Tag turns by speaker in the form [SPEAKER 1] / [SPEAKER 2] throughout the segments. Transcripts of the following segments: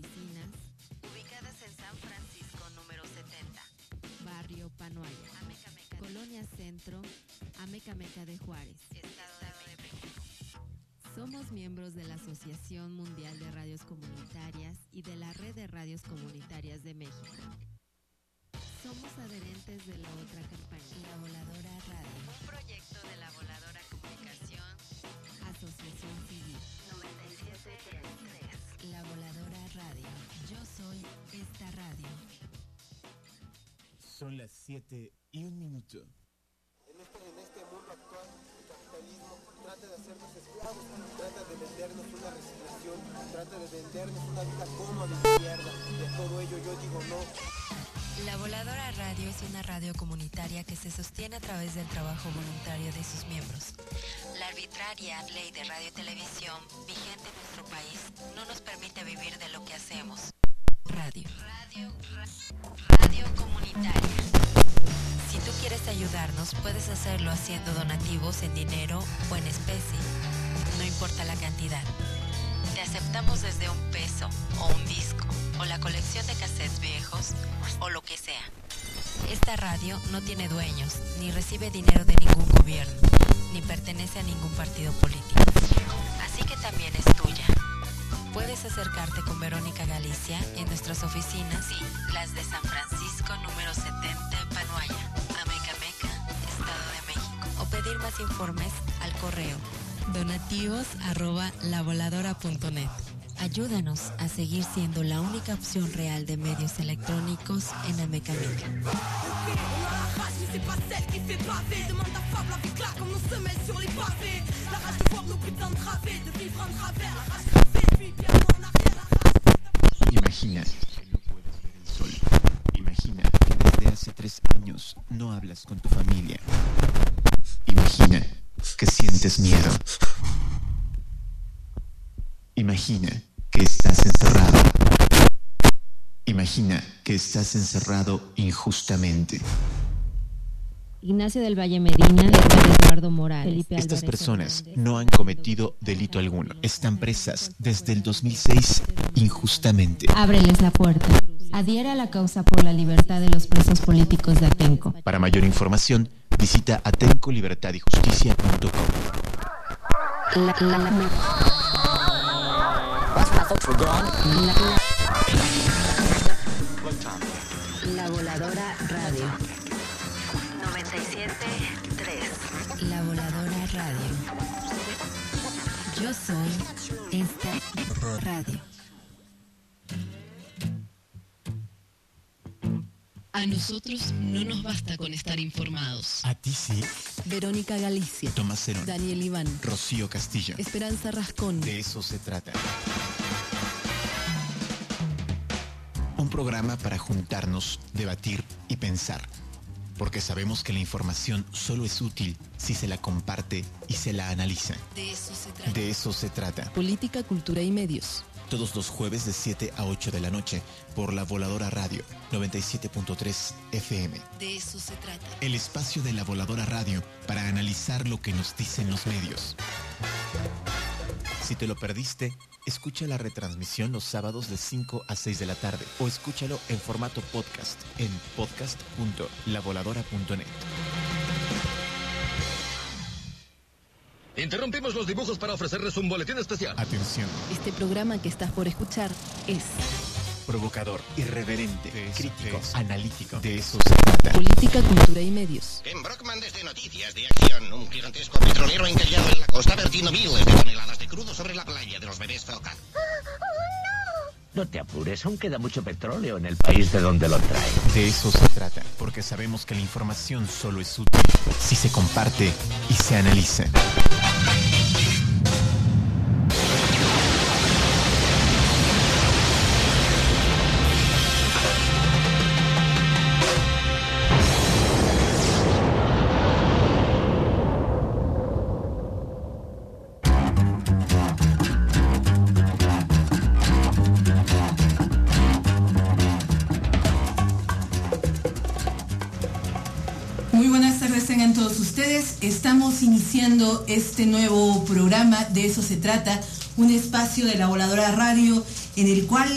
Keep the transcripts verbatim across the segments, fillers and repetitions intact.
[SPEAKER 1] oficinas,
[SPEAKER 2] ubicadas en San Francisco número setenta,
[SPEAKER 1] Barrio Panoaya,
[SPEAKER 2] Amecameca,
[SPEAKER 1] Colonia Centro, Amecameca de Juárez,
[SPEAKER 2] Estado de México.
[SPEAKER 1] Somos miembros de la Asociación Mundial de Radios Comunitarias y de la Red de Radios Comunitarias de México. Somos adherentes de la otra campaña, La Voladora Radio,
[SPEAKER 2] Un proyecto de la Voladora Comunicación,
[SPEAKER 1] Asociación Civil,
[SPEAKER 2] noventa y siete tres.
[SPEAKER 1] La Voladora Radio. Yo soy esta radio.
[SPEAKER 3] Son las siete y un minuto.
[SPEAKER 4] En este, en este mundo actual, el capitalismo trata de hacernos esclavos, trata de vendernos una resignación, trata de vendernos una vida cómoda y mierda. De todo ello yo digo no.
[SPEAKER 2] La Voladora Radio es una radio comunitaria que se sostiene a través del trabajo voluntario de sus miembros. La arbitraria ley de radio y televisión vigente en nuestro país no nos permite vivir de lo que hacemos. Radio. Radio, ra- radio comunitaria. Si tú quieres ayudarnos, puedes hacerlo haciendo donativos en dinero o en especie. No importa la cantidad. Te aceptamos desde un peso o un disco o la colección de cassettes viejos o lo que sea. Esta radio no tiene dueños, ni recibe dinero de ningún gobierno, ni pertenece a ningún partido político. Así que también es tuya. Puedes acercarte con Verónica Galicia en nuestras oficinas, y las de San Francisco número setenta en Panoaya, Amecameca, Estado de México. O pedir más informes al correo donativos arroba lavoladora punto net. Ayúdanos a seguir siendo la única opción real de medios electrónicos en Amecameca.
[SPEAKER 3] Imagina que no puedes ver el sol. Imagina que desde hace tres años no hablas con tu familia. Imagina que sientes miedo. Imagina que estás encerrado. Imagina que estás encerrado injustamente.
[SPEAKER 1] Ignacio del Valle Medina, Eduardo Morales, Felipe
[SPEAKER 3] Estas
[SPEAKER 1] Álvarez
[SPEAKER 3] personas
[SPEAKER 1] Hernández,
[SPEAKER 3] no han cometido delito alguno. Están presas desde el dos mil seis injustamente.
[SPEAKER 1] Ábreles la puerta. Adhiere a la causa por la libertad de los presos políticos de Atenco.
[SPEAKER 3] Para mayor información, visita atenco libertad y justicia punto com.
[SPEAKER 1] La, la, la, la, la Voladora Radio.
[SPEAKER 2] noventa y siete tres.
[SPEAKER 1] La Voladora Radio. Yo soy esta radio.
[SPEAKER 5] A nosotros no nos basta con estar informados.
[SPEAKER 3] A ti sí.
[SPEAKER 5] Verónica Galicia,
[SPEAKER 3] Tomás Cerón,
[SPEAKER 5] Daniel Iván,
[SPEAKER 3] Rocío Castillo.
[SPEAKER 5] Esperanza Rascón.
[SPEAKER 3] De eso se trata. Un programa para juntarnos, debatir y pensar. Porque sabemos que la información solo es útil si se la comparte y se la analiza.
[SPEAKER 5] De eso se trata.
[SPEAKER 3] De eso se trata.
[SPEAKER 5] Política, cultura y medios.
[SPEAKER 3] Todos los jueves de siete a ocho de la noche por La Voladora Radio noventa y siete punto tres F M.
[SPEAKER 5] De eso se trata.
[SPEAKER 3] El espacio de La Voladora Radio para analizar lo que nos dicen los medios. Si te lo perdiste, escucha la retransmisión los sábados de cinco a seis de la tarde o escúchalo en formato podcast en podcast punto la voladora punto net.
[SPEAKER 6] Interrumpimos los dibujos para ofrecerles un boletín especial.
[SPEAKER 3] Atención,
[SPEAKER 5] Este programa que estás por escuchar es
[SPEAKER 3] provocador, irreverente,
[SPEAKER 7] De eso,
[SPEAKER 3] crítico,
[SPEAKER 7] de eso.
[SPEAKER 3] analítico. De eso se trata.
[SPEAKER 5] Política, cultura y medios.
[SPEAKER 8] En Brockman desde Noticias de Acción, un gigantesco petrolero encallado en la costa vertiendo miles de toneladas de crudo sobre la playa de los bebés foca.
[SPEAKER 9] No te apures, aún queda mucho petróleo en el país de donde lo traen.
[SPEAKER 3] De eso se trata, porque sabemos que la información solo es útil si se comparte y se analiza.
[SPEAKER 10] Muy buenas tardes tengan todos ustedes. Estamos iniciando este nuevo programa, de eso se trata, un espacio de La Voladora Radio en el cual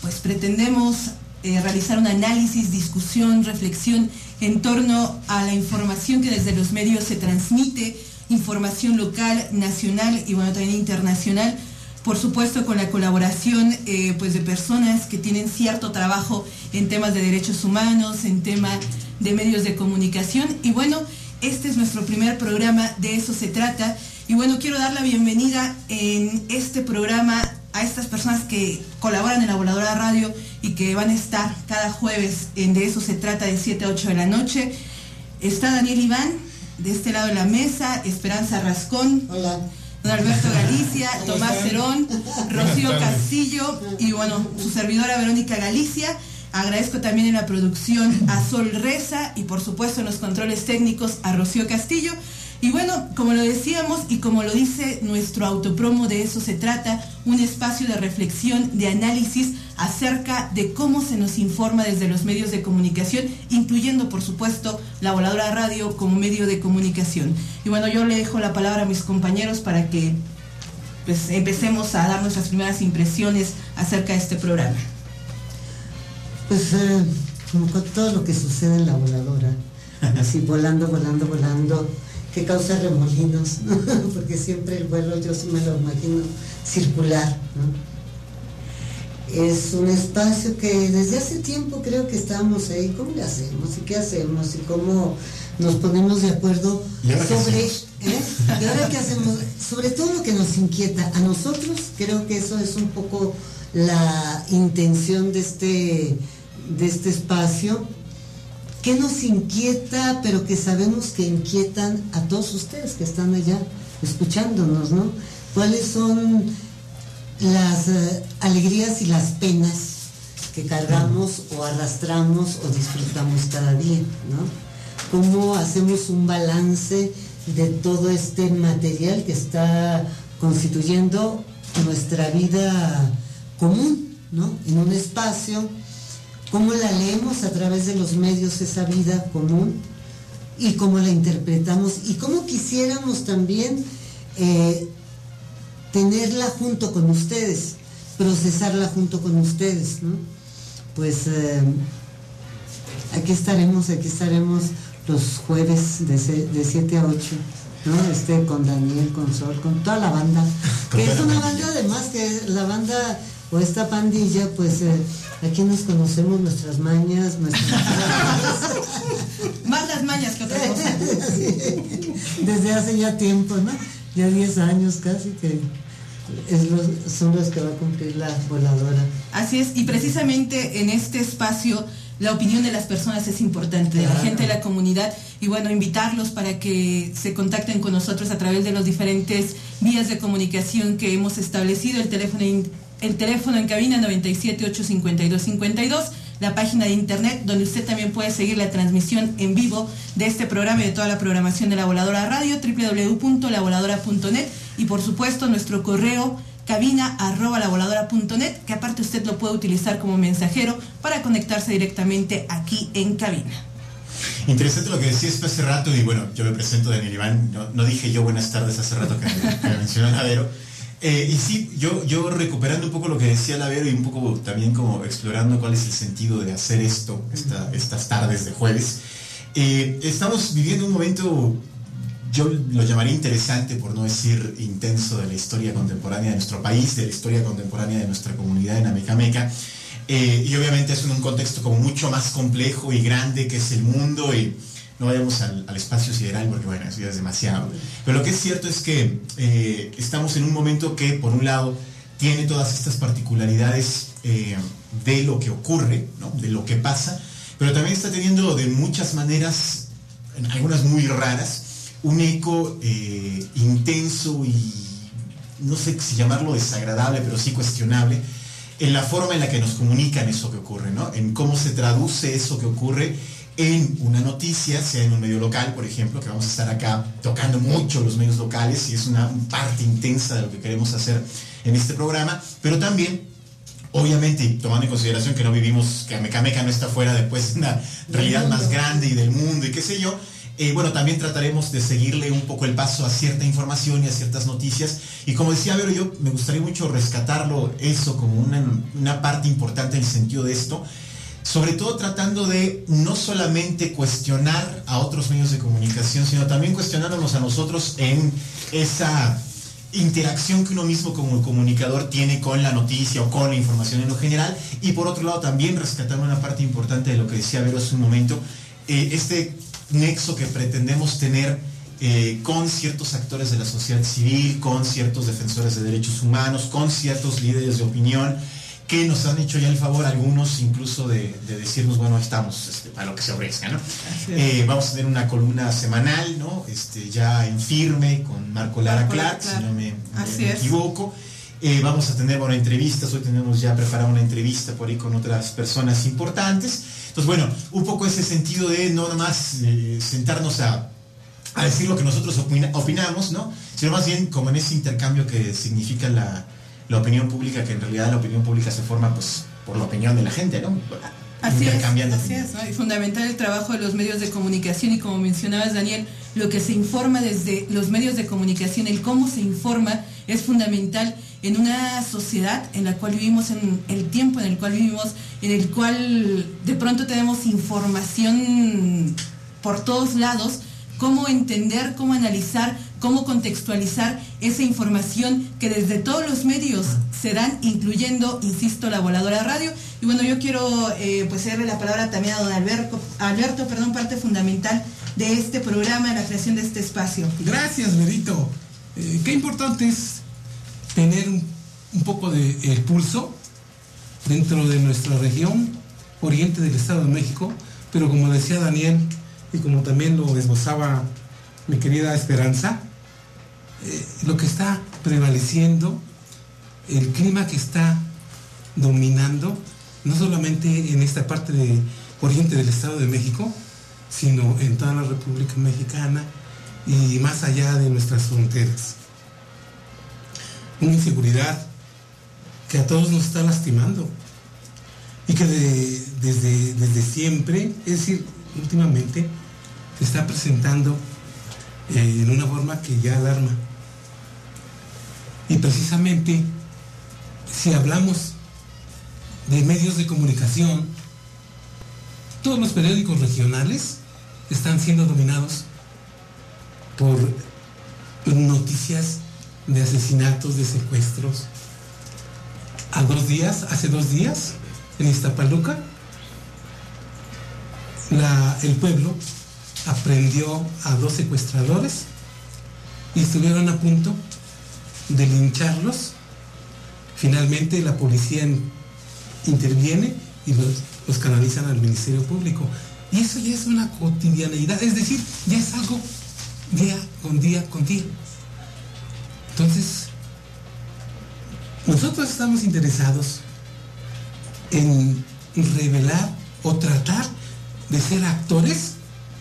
[SPEAKER 10] pues pretendemos eh, realizar un análisis, discusión, reflexión en torno a la información que desde los medios se transmite, información local, nacional y bueno, también internacional, por supuesto con la colaboración eh, pues de personas que tienen cierto trabajo en temas de derechos humanos, en temas de medios de comunicación. Y bueno, este es nuestro primer programa, de eso se trata. Y bueno, quiero dar la bienvenida en este programa a estas personas que colaboran en La Voladora Radio y que van a estar cada jueves en De eso se trata, de siete a ocho de la noche. Está Daniel Iván, de este lado de la mesa, Esperanza Rascón.
[SPEAKER 7] Hola.
[SPEAKER 10] Don Alberto Galicia, Tomás Cerón, Rocío Castillo y bueno, su servidora Verónica Galicia. Agradezco también en la producción a Sol Reza y por supuesto en los controles técnicos a Rocío Castillo. Y bueno, como lo decíamos y como lo dice nuestro autopromo, de eso se trata, un espacio de reflexión, de análisis acerca de cómo se nos informa desde los medios de comunicación, incluyendo por supuesto La Voladora Radio como medio de comunicación. Y bueno, yo le dejo la palabra a mis compañeros para que pues empecemos a dar nuestras primeras impresiones acerca de este programa.
[SPEAKER 7] Pues eh, como con todo lo que sucede en La Voladora, así volando, volando, volando, que causa remolinos, ¿no? Porque siempre el vuelo yo sí me lo imagino circular, ¿no? Es un espacio que desde hace tiempo creo que estamos ahí, ¿cómo le hacemos? ¿Y qué hacemos? ¿Y cómo nos ponemos de acuerdo sobre, ¿eh? ¿Y ahora qué hacemos? Sobre todo lo que nos inquieta a nosotros, creo que eso es un poco la intención de este, de este espacio. ¿Qué nos inquieta, pero que sabemos que inquietan a todos ustedes que están allá escuchándonos, ¿no? ¿Cuáles son las uh, alegrías y las penas que cargamos o arrastramos o disfrutamos cada día, ¿no? ¿Cómo hacemos un balance de todo este material que está constituyendo nuestra vida común, ¿no? En un espacio. ¿Cómo la leemos a través de los medios, esa vida común? Y cómo la interpretamos. Y cómo quisiéramos también eh, tenerla junto con ustedes, procesarla junto con ustedes, ¿no? Pues eh, aquí estaremos, aquí estaremos los jueves de, de siete a ocho, ¿no? Este, con Daniel, con Sol, con toda la banda. Que es una banda además, que la banda o esta pandilla, pues eh, aquí nos conocemos nuestras mañas, nuestras
[SPEAKER 10] más las mañas que otra cosa.
[SPEAKER 7] Desde hace ya tiempo, ¿no? Ya diez años casi que es los, son los que va a cumplir La Voladora.
[SPEAKER 10] Así es, y precisamente en este espacio la opinión de las personas es importante, de claro. La gente de la comunidad, y bueno, invitarlos para que se contacten con nosotros a través de los diferentes vías de comunicación que hemos establecido, el teléfono el teléfono en cabina noventa y siete, ocho cincuenta y dos, cincuenta y dos, la página de internet donde usted también puede seguir la transmisión en vivo de este programa y de toda la programación de La Voladora Radio, doble u doble u doble u punto la voladora punto net, y por supuesto nuestro correo cabina arroba la voladora punto net, que aparte usted lo puede utilizar como mensajero para conectarse directamente aquí en cabina.
[SPEAKER 3] Interesante lo que decías hace rato, y bueno, yo me presento, Daniel Iván, no, no dije yo buenas tardes hace rato que, que me mencionó Lavero. Eh, y sí, yo, yo recuperando un poco lo que decía Lavero y un poco también como explorando cuál es el sentido de hacer esto, esta, estas tardes de jueves. Eh, estamos viviendo un momento, yo lo llamaría interesante, por no decir intenso, de la historia contemporánea de nuestro país, de la historia contemporánea de nuestra comunidad en Amecameca. Eh, y obviamente es en un contexto como mucho más complejo y grande que es el mundo, y no vayamos al, al espacio sideral porque bueno, eso ya es demasiado. Pero lo que es cierto es que eh, estamos en un momento que por un lado tiene todas estas particularidades eh, de lo que ocurre, ¿no? De lo que pasa, pero también está teniendo de muchas maneras, algunas muy raras, un eco eh, intenso y no sé si llamarlo desagradable, pero sí cuestionable, en la forma en la que nos comunican eso que ocurre, ¿no? En cómo se traduce eso que ocurre en una noticia, sea en un medio local, por ejemplo, que vamos a estar acá tocando mucho los medios locales y es una parte intensa de lo que queremos hacer en este programa, pero también, obviamente, tomando en consideración que no vivimos, que Amecameca no está fuera después de una realidad más grande y del mundo y qué sé yo, Eh, bueno, también trataremos de seguirle un poco el paso a cierta información y a ciertas noticias. Y como decía Vero, yo me gustaría mucho rescatarlo, eso como una, una parte importante en el sentido de esto. Sobre todo tratando de no solamente cuestionar a otros medios de comunicación, sino también cuestionándonos a nosotros en esa interacción que uno mismo como comunicador tiene con la noticia o con la información en lo general. Y por otro lado también rescatar una parte importante de lo que decía Vero hace un momento, eh, este nexo que pretendemos tener eh, con ciertos actores de la sociedad civil, con ciertos defensores de derechos humanos, con ciertos líderes de opinión, que nos han hecho ya el favor, algunos incluso de, de decirnos, bueno, estamos este, para lo que se ofrezca, ¿no? Eh, vamos a tener una columna semanal, ¿no? Este, ya en firme, con Marco Lara Clat, si no me, me, me equivoco. Eh, vamos a tener, bueno, entrevistas, hoy tenemos ya preparada una entrevista por ahí con otras personas importantes. Entonces, bueno, un poco ese sentido de no nomás eh, sentarnos a, a decir lo que nosotros opina, opinamos, ¿no? Sino más bien como en ese intercambio que significa la... la opinión pública, que en realidad la opinión pública se forma pues por la opinión de la gente, ¿no?
[SPEAKER 10] Así es, así es, ¿no? Y fundamental el trabajo de los medios de comunicación y como mencionabas, Daniel, lo que se informa desde los medios de comunicación, el cómo se informa es fundamental en una sociedad en la cual vivimos, en el tiempo en el cual vivimos, en el cual de pronto tenemos información por todos lados. Cómo entender, cómo analizar, cómo contextualizar esa información que desde todos los medios se dan, incluyendo, insisto, la Voladora Radio. Y bueno, yo quiero eh, pues darle la palabra también a don Alberto, Alberto, perdón, parte fundamental de este programa, en la creación de este espacio.
[SPEAKER 11] Gracias, Berito. Eh, qué importante es tener un, un poco de el pulso dentro de nuestra región, oriente del Estado de México, pero como decía Daniel, y como también lo esbozaba mi querida Esperanza, eh, lo que está prevaleciendo, el clima que está dominando, no solamente en esta parte de oriente del Estado de México, sino en toda la República Mexicana y más allá de nuestras fronteras. Una inseguridad que a todos nos está lastimando y que de, desde, desde siempre, es decir, últimamente, se está presentando eh, en una forma que ya alarma. Y precisamente, si hablamos de medios de comunicación, todos los periódicos regionales están siendo dominados por noticias de asesinatos, de secuestros. A dos días, hace dos días, en Iztapaluca, la, el pueblo aprendió a dos secuestradores y estuvieron a punto de lincharlos. Finalmente la policía en, interviene y los, los canalizan al Ministerio Público. Y eso ya es una cotidianeidad, es decir, ya es algo día con día con día. Entonces, nosotros estamos interesados en revelar o tratar de ser actores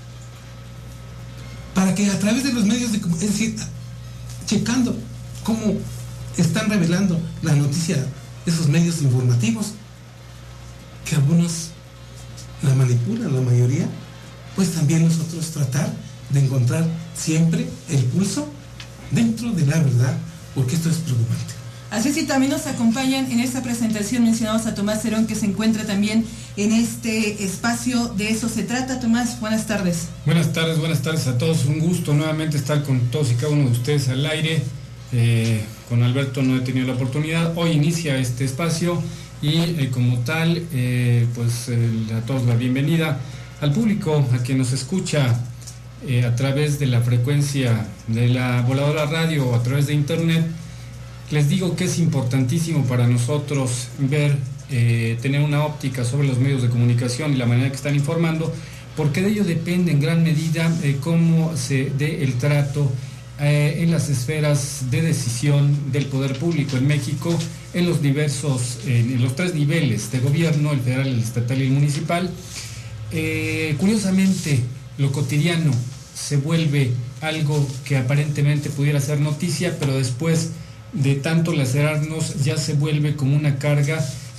[SPEAKER 11] para que a través de los medios de comunicación, es decir, checando cómo están revelando la noticia esos medios informativos, que algunos la manipulan, la mayoría, pues también nosotros tratar de encontrar siempre el pulso dentro de la verdad, porque esto es preocupante.
[SPEAKER 10] Así sí, también nos acompañan en esta presentación, mencionamos a Tomás Cerón, que se encuentra también en este espacio. De eso se trata. Tomás, buenas tardes.
[SPEAKER 12] Buenas tardes, buenas tardes a todos. Un gusto nuevamente estar con todos y cada uno de ustedes al aire. Eh, con Alberto no he tenido la oportunidad. Hoy inicia este espacio y eh, como tal, eh, pues eh, a todos la bienvenida. Al público, a quien nos escucha eh, a través de la frecuencia de la Voladora Radio o a través de internet, les digo que es importantísimo para nosotros ver, eh, tener una óptica sobre los medios de comunicación y la manera que están informando, porque de ello depende en gran medida eh, cómo se dé el trato eh, en las esferas de decisión del poder público en México, en los diversos, eh, en los tres niveles de gobierno, el federal, el estatal y el municipal. Eh, curiosamente, lo cotidiano se vuelve algo que aparentemente pudiera ser noticia, pero después de tanto lacerarnos ya se vuelve como una carga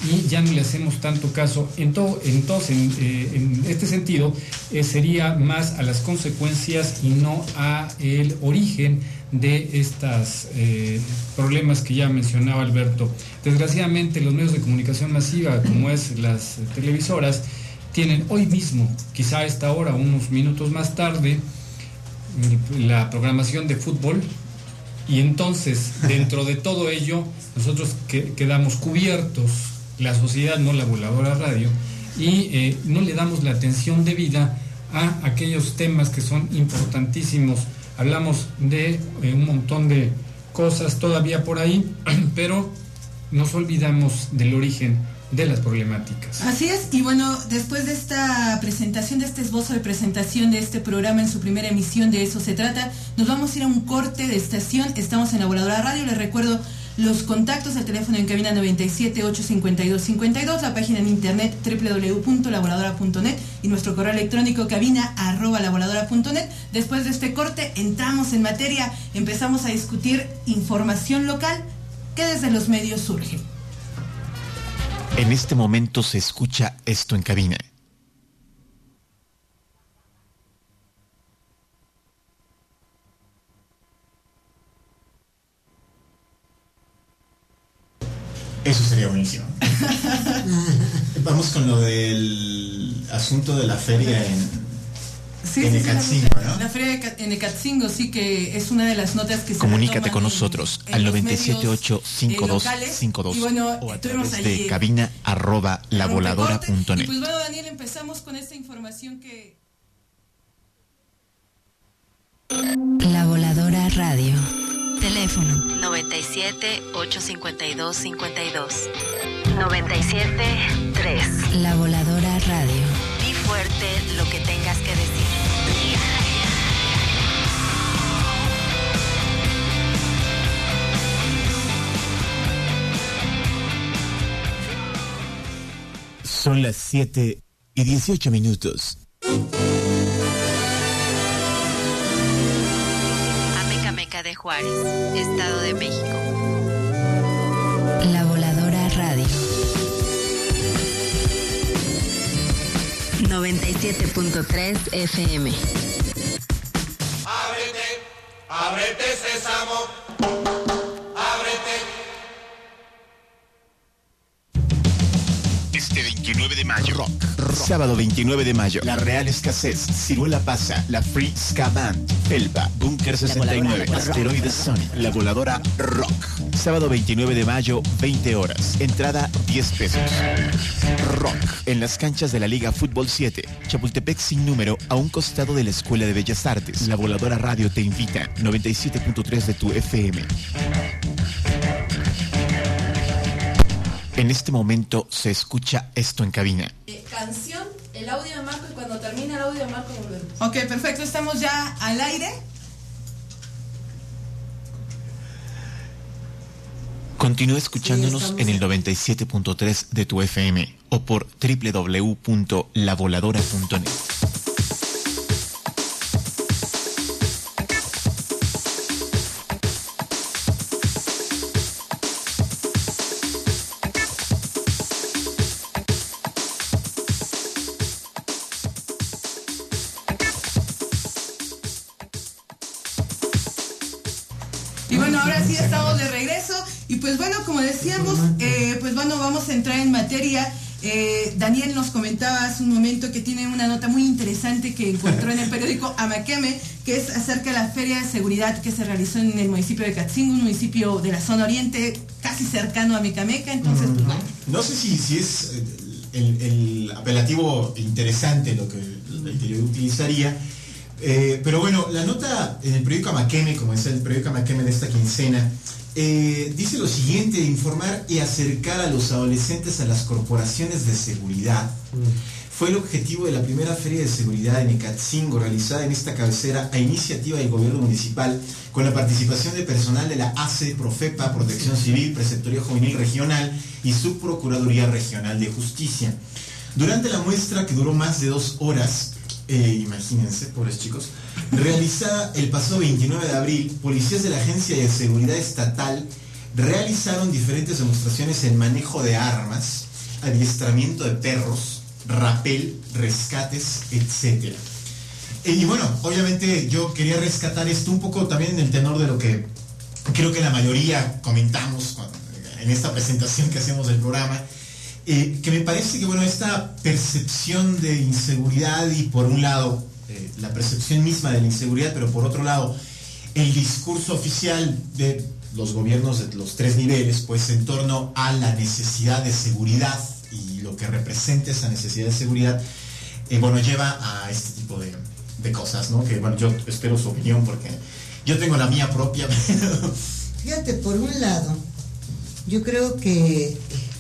[SPEAKER 12] y ya no le hacemos tanto caso. En todo, entonces, en, eh, en este sentido, eh, sería más a las consecuencias y no a el origen de estos eh, problemas que ya mencionaba Alberto. Desgraciadamente, los medios de comunicación masiva, como es las televisoras, tienen hoy mismo, quizá a esta hora, unos minutos más tarde, la programación de fútbol, y entonces dentro de todo ello nosotros que, quedamos cubiertos, la sociedad, no la Voladora Radio, y eh, no le damos la atención debida a aquellos temas que son importantísimos. Hablamos de eh, un montón de cosas todavía por ahí, pero nos olvidamos del origen de las problemáticas.
[SPEAKER 10] Así es, y bueno, después de esta presentación, de este esbozo de presentación de este programa en su primera emisión, de eso se trata, nos vamos a ir a un corte de estación. Estamos en la Voladora Radio. Les recuerdo los contactos, el teléfono en cabina noventa y siete, ocho cincuenta y dos, cincuenta y dos, la página en internet doble u doble u doble u punto la voladora punto net y nuestro correo electrónico cabina arroba la voladora punto net. Después de este corte entramos en materia, empezamos a discutir información local que desde los medios surge.
[SPEAKER 3] En este momento se escucha esto en cabina.
[SPEAKER 13] Eso sería buenísimo. Vamos con lo del asunto de la feria en,
[SPEAKER 10] sí,
[SPEAKER 13] en
[SPEAKER 10] sí,
[SPEAKER 13] Ecatzingo,
[SPEAKER 10] sí,
[SPEAKER 13] ¿no?
[SPEAKER 10] La feria en Ecatzingo, sí, que es una de las notas que se
[SPEAKER 3] Comunícate con nosotros en, al noventa y siete ocho cincuenta y dos cincuenta y dos
[SPEAKER 10] y bueno,
[SPEAKER 3] o a
[SPEAKER 10] tuvimos
[SPEAKER 3] través
[SPEAKER 10] ahí
[SPEAKER 3] de cabina arroba la voladora punto net.
[SPEAKER 10] Y pues bueno, Daniel, empezamos con esta información que...
[SPEAKER 2] La Voladora Radio. Teléfono noventa y siete, ocho cincuenta y dos, cincuenta y dos. noventa y siete, tres. La Voladora Radio. Di fuerte lo que tengas que decir.
[SPEAKER 3] Son las siete y dieciocho minutos.
[SPEAKER 2] Amecameca de Juárez, Estado de México. La Voladora Radio. noventa y siete punto tres F M.
[SPEAKER 14] Ábrete, ábrete sésamo.
[SPEAKER 3] Este veintinueve de mayo, rock, rock. Sábado veintinueve de mayo, La Real Escasez, Ciruela Pasa, La Free Ska Band, Elba, Búnker sesenta y nueve, Asteroide Sonic, La Voladora Rock. Sábado veintinueve de mayo, veinte horas. Entrada diez pesos. Rock, en las canchas de la Liga Fútbol siete, Chapultepec sin número, a un costado de la Escuela de Bellas Artes. La Voladora Radio te invita, noventa y siete punto tres de tu F M. En este momento se escucha esto en cabina.
[SPEAKER 15] Eh, canción, el audio de Marco, y cuando termine el audio de Marco volvemos.
[SPEAKER 10] Ok, perfecto, estamos ya al aire.
[SPEAKER 3] Continúa escuchándonos sí, en el noventa y siete punto tres de tu F M o por doble u doble u doble u punto la voladora punto net.
[SPEAKER 10] Y bueno, ahora sí estamos de regreso. Y pues bueno, como decíamos, eh, pues bueno, vamos a entrar en materia. Eh, Daniel nos comentaba hace un momento que tiene una nota muy interesante que encontró en el periódico Amaqueme, que es acerca de la feria de seguridad que se realizó en el municipio de Ecatzingo, un municipio de la zona oriente, casi cercano a Mecameca. Entonces, pues bueno.
[SPEAKER 13] No sé si, si es el, el apelativo interesante lo que el que yo utilizaría. Eh, pero bueno, la nota en el periódico Amaqueme, como es el periódico Amaqueme de esta quincena, eh, dice lo siguiente: informar y acercar a los adolescentes a las corporaciones de seguridad. Mm. Fue el objetivo de la primera feria de seguridad en Ecatzingo, realizada en esta cabecera a iniciativa del gobierno municipal, con la participación de personal de la A C E, Profepa, Protección Civil, Preceptoría Juvenil Regional y Subprocuraduría Regional de Justicia. Durante la muestra, que duró más de dos horas, Eh, imagínense, pobres chicos, realizada el pasado veintinueve de abril, policías de la Agencia de Seguridad Estatal realizaron diferentes demostraciones en manejo de armas adiestramiento de perros, rapel, rescates, etcétera. Y bueno, obviamente yo quería rescatar esto un poco también en el tenor de lo que creo que la mayoría comentamos cuando, en esta presentación que hacemos del programa, eh, que me parece que bueno, esta percepción de inseguridad y por un lado eh, la percepción misma de la inseguridad, pero por otro lado el discurso oficial de los gobiernos de los tres niveles, pues en torno a la necesidad de seguridad y lo que representa esa necesidad de seguridad, eh, bueno, lleva a este tipo de, de cosas, ¿no? Que bueno, yo espero su opinión porque yo tengo la mía propia.
[SPEAKER 7] Fíjate, por un lado, yo creo que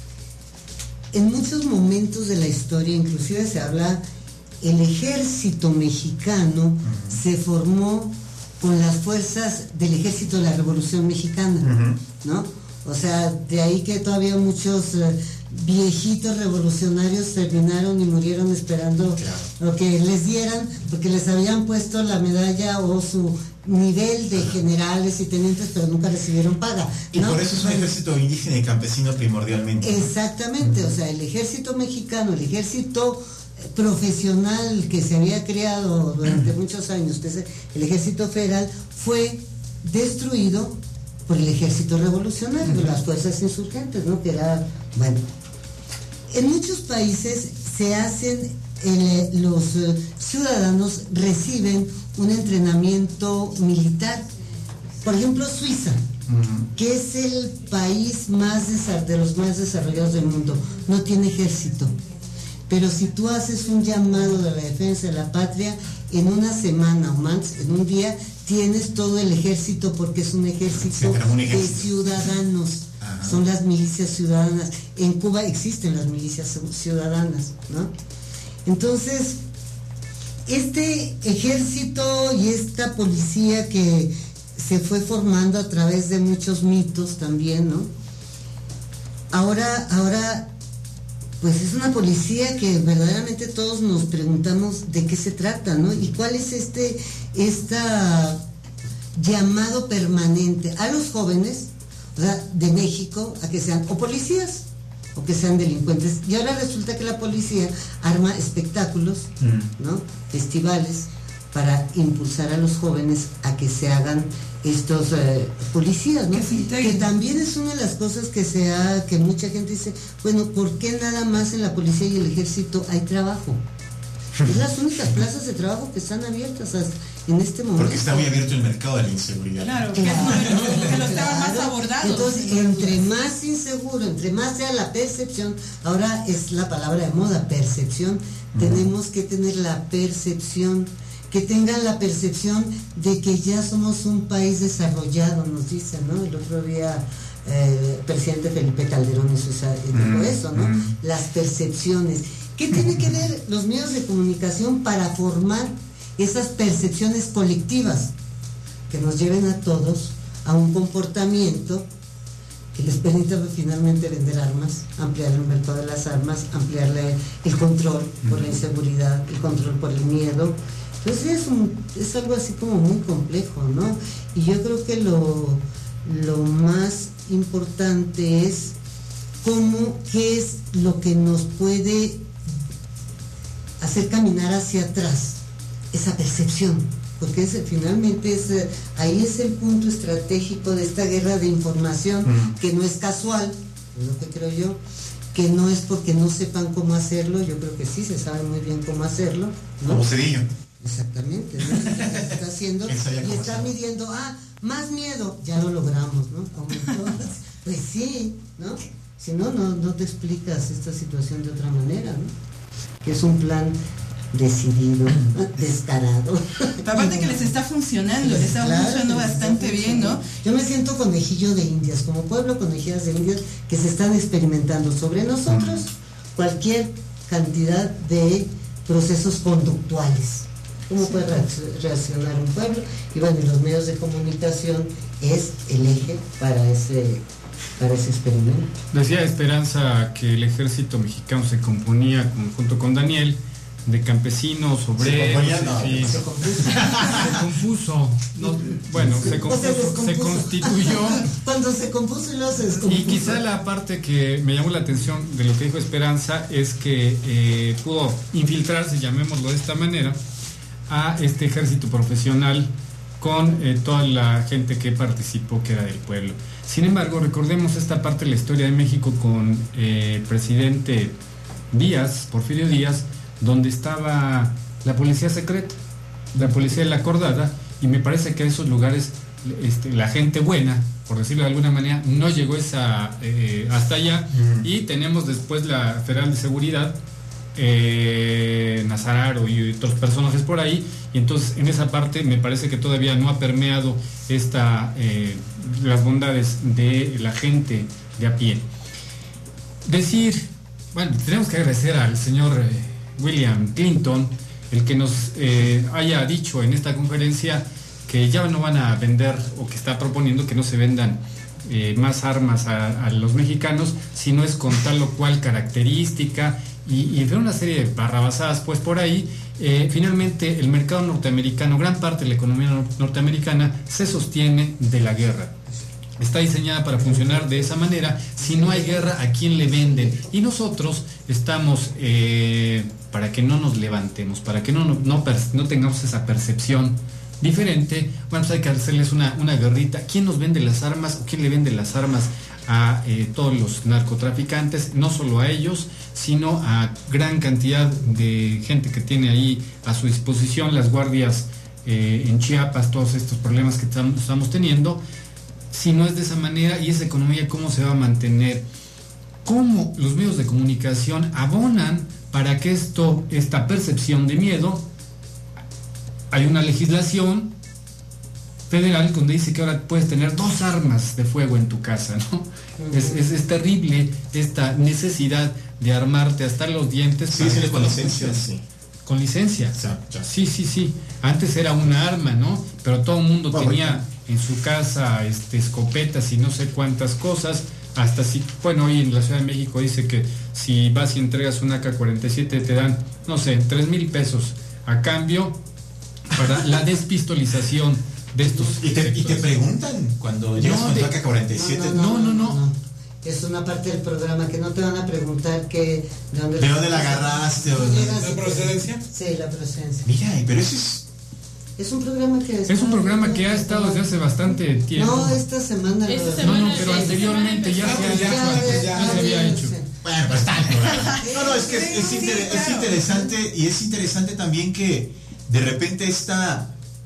[SPEAKER 7] en muchos momentos de la historia, inclusive se habla, el ejército mexicano uh-huh. se formó con las fuerzas del ejército de la Revolución Mexicana, uh-huh. ¿no? O sea, de ahí que todavía muchos uh, viejitos revolucionarios terminaron y murieron esperando claro. lo que les dieran, porque les habían puesto la medalla o su nivel de generales y tenientes, pero nunca recibieron paga,
[SPEAKER 13] ¿no? Y por eso es un ejército indígena y campesino primordialmente.
[SPEAKER 7] Exactamente, uh-huh. o sea, el ejército mexicano, el ejército profesional que se había creado durante uh-huh. muchos años, que es el ejército federal, fue destruido por el ejército revolucionario, uh-huh. las fuerzas insurgentes, ¿no? Que era, bueno, en muchos países se hacen, el, los uh, ciudadanos reciben un entrenamiento militar. Por ejemplo, Suiza, uh-huh. que es el país más de los más desarrollados del mundo, no tiene ejército. Pero si tú haces un llamado de la defensa de la patria, en una semana o más, en un día, tienes todo el ejército, porque es un ejército, un ejército. de ciudadanos. Ajá. Son las milicias ciudadanas. En Cuba existen las milicias ciudadanas, ¿no? Entonces, este ejército y esta policía que se fue formando a través de muchos mitos también, ¿no? Ahora, ahora, pues es una policía que verdaderamente todos nos preguntamos de qué se trata, ¿no? Y cuál es este, esta llamado permanente a los jóvenes, o sea, de México, a que sean o policías o que sean delincuentes. Y ahora resulta que la policía arma espectáculos, mm. ¿no? Festivales, para impulsar a los jóvenes a que se hagan estos eh, policías, ¿no? Que, que también es una de las cosas que se ha, que mucha gente dice, bueno, ¿por qué nada más en la policía y el ejército hay trabajo? Es las únicas plazas de trabajo que están abiertas en este momento.
[SPEAKER 13] Porque está muy abierto el mercado de la inseguridad.
[SPEAKER 10] Claro, claro, que lo estaban más abordados.
[SPEAKER 7] Entonces, entre más inseguro, entre más sea la percepción, ahora es la palabra de moda, percepción, uh-huh. tenemos que tener la percepción, que tengan la percepción de que ya somos un país desarrollado, nos dicen, ¿no? El otro día eh, el presidente Felipe Calderón hizo esa, dijo uh-huh. eso, ¿no? Uh-huh. Las percepciones. ¿Qué tiene que ver los medios de comunicación para formar esas percepciones colectivas que nos lleven a todos a un comportamiento que les permita finalmente vender armas, ampliar el mercado de las armas, ampliarle el control por la inseguridad, el control por el miedo? Entonces es, un, es algo así como muy complejo, ¿no? Y yo creo que lo, lo más importante es cómo, qué es lo que nos puede hacer caminar hacia atrás, esa percepción, porque es, finalmente es, ahí es el punto estratégico de esta guerra de información, uh-huh. que no es casual, es lo que creo yo, que no es porque no sepan cómo hacerlo, yo creo que sí se sabe muy bien cómo hacerlo, ¿no?
[SPEAKER 13] Como Cedillo.
[SPEAKER 7] Exactamente, ¿no? Está haciendo y está midiendo, ah, más miedo, ya lo logramos, ¿no? Aumentó. Pues sí, ¿no? Si no, no, no te explicas esta situación de otra manera, ¿no? Que es un plan decidido, descarado.
[SPEAKER 10] Aparte que les está funcionando, les está claro, funcionando bastante está bien, ¿no?
[SPEAKER 7] Yo me siento conejillo de indias, como pueblo conejillas de indias que se están experimentando sobre nosotros cualquier cantidad de procesos conductuales. ¿Cómo sí. puede reaccionar un pueblo? Y bueno, y los medios de comunicación es el eje para ese para ese experimento.
[SPEAKER 12] Decía Esperanza que el ejército mexicano se componía con, junto con Daniel de campesinos, obreros,
[SPEAKER 13] se, no,
[SPEAKER 12] y,
[SPEAKER 13] se,
[SPEAKER 12] compuso. se compuso, no, bueno, se, compuso, se, se constituyó.
[SPEAKER 7] Cuando se compuso y lo se
[SPEAKER 12] descompuso. Y quizá la parte que me llamó la atención de lo que dijo Esperanza es que eh, pudo infiltrarse, llamémoslo de esta manera, a este ejército profesional con eh, toda la gente que participó, que era del pueblo. Sin embargo, recordemos esta parte de la historia de México con eh, el presidente Díaz, Porfirio Díaz, donde estaba la policía secreta, la policía de la acordada, y me parece que a esos lugares este, la gente buena, por decirlo de alguna manera, no llegó esa, eh, hasta allá, mm. y tenemos después la Federal de Seguridad, eh, Nazararo y otros personajes por ahí, y entonces en esa parte me parece que todavía no ha permeado esta, eh, las bondades de la gente de a pie. Decir, bueno, tenemos que agradecer al señor eh, William Clinton, el que nos eh, haya dicho en esta conferencia que ya no van a vender, o que está proponiendo que no se vendan eh, más armas a, a los mexicanos, sino es con tal o cual característica, y, y en una serie de barrabasadas pues por ahí. Eh, finalmente el mercado norteamericano, gran parte de la economía norteamericana se sostiene de la guerra. Está diseñada para funcionar de esa manera. Si no hay guerra, ¿a quién le venden? Y nosotros estamos, eh, para que no nos levantemos, para que no, no, no, no tengamos esa percepción diferente, bueno, pues hay que hacerles una, una guerrita. ¿Quién nos vende las armas o quién le vende las armas a eh, todos los narcotraficantes? No solo a ellos, sino a gran cantidad de gente que tiene ahí a su disposición, las guardias eh, en Chiapas, todos estos problemas que tam- estamos teniendo. Si no es de esa manera, y esa economía, ¿cómo se va a mantener? ¿Cómo los medios de comunicación abonan para que esto, esta percepción de miedo? Hay una legislación federal donde dice que ahora puedes tener dos armas de fuego en tu casa, ¿no? Uh-huh. Es, es, es terrible esta necesidad de armarte hasta los dientes.
[SPEAKER 13] Sí, sí, con licencia, sí.
[SPEAKER 12] Con licencia.
[SPEAKER 13] Ya, ya.
[SPEAKER 12] Sí, sí, sí. Antes era una arma, ¿no? Pero todo el mundo bueno, tenía bueno. en su casa este, escopetas y no sé cuántas cosas. Hasta si, bueno, hoy en la Ciudad de México dice que si vas y entregas una A K cuarenta y siete te dan, no sé, tres mil pesos a cambio para la despistolización de estos.
[SPEAKER 13] ¿Y te, y te preguntan cuando llegas no, con tu A K cuarenta y siete?
[SPEAKER 12] No no no, no, no, no.
[SPEAKER 7] Es una parte del programa que no te van a preguntar que
[SPEAKER 13] de dónde, ¿De dónde la agarraste? O
[SPEAKER 11] ¿La procedencia?
[SPEAKER 7] Sí, la procedencia.
[SPEAKER 13] Mira, pero eso es...
[SPEAKER 7] Es un programa que...
[SPEAKER 12] Es un programa que ha estado desde hace bastante tiempo.
[SPEAKER 7] No, esta semana.
[SPEAKER 15] Esta
[SPEAKER 7] no,
[SPEAKER 15] semana
[SPEAKER 12] no, no, pero anteriormente ya, se,
[SPEAKER 7] ya,
[SPEAKER 12] ya, ya, ya se había hecho.
[SPEAKER 13] Bueno, pues está el programa. No, no, es que es, es, inter, es interesante, y es interesante también que de repente esta...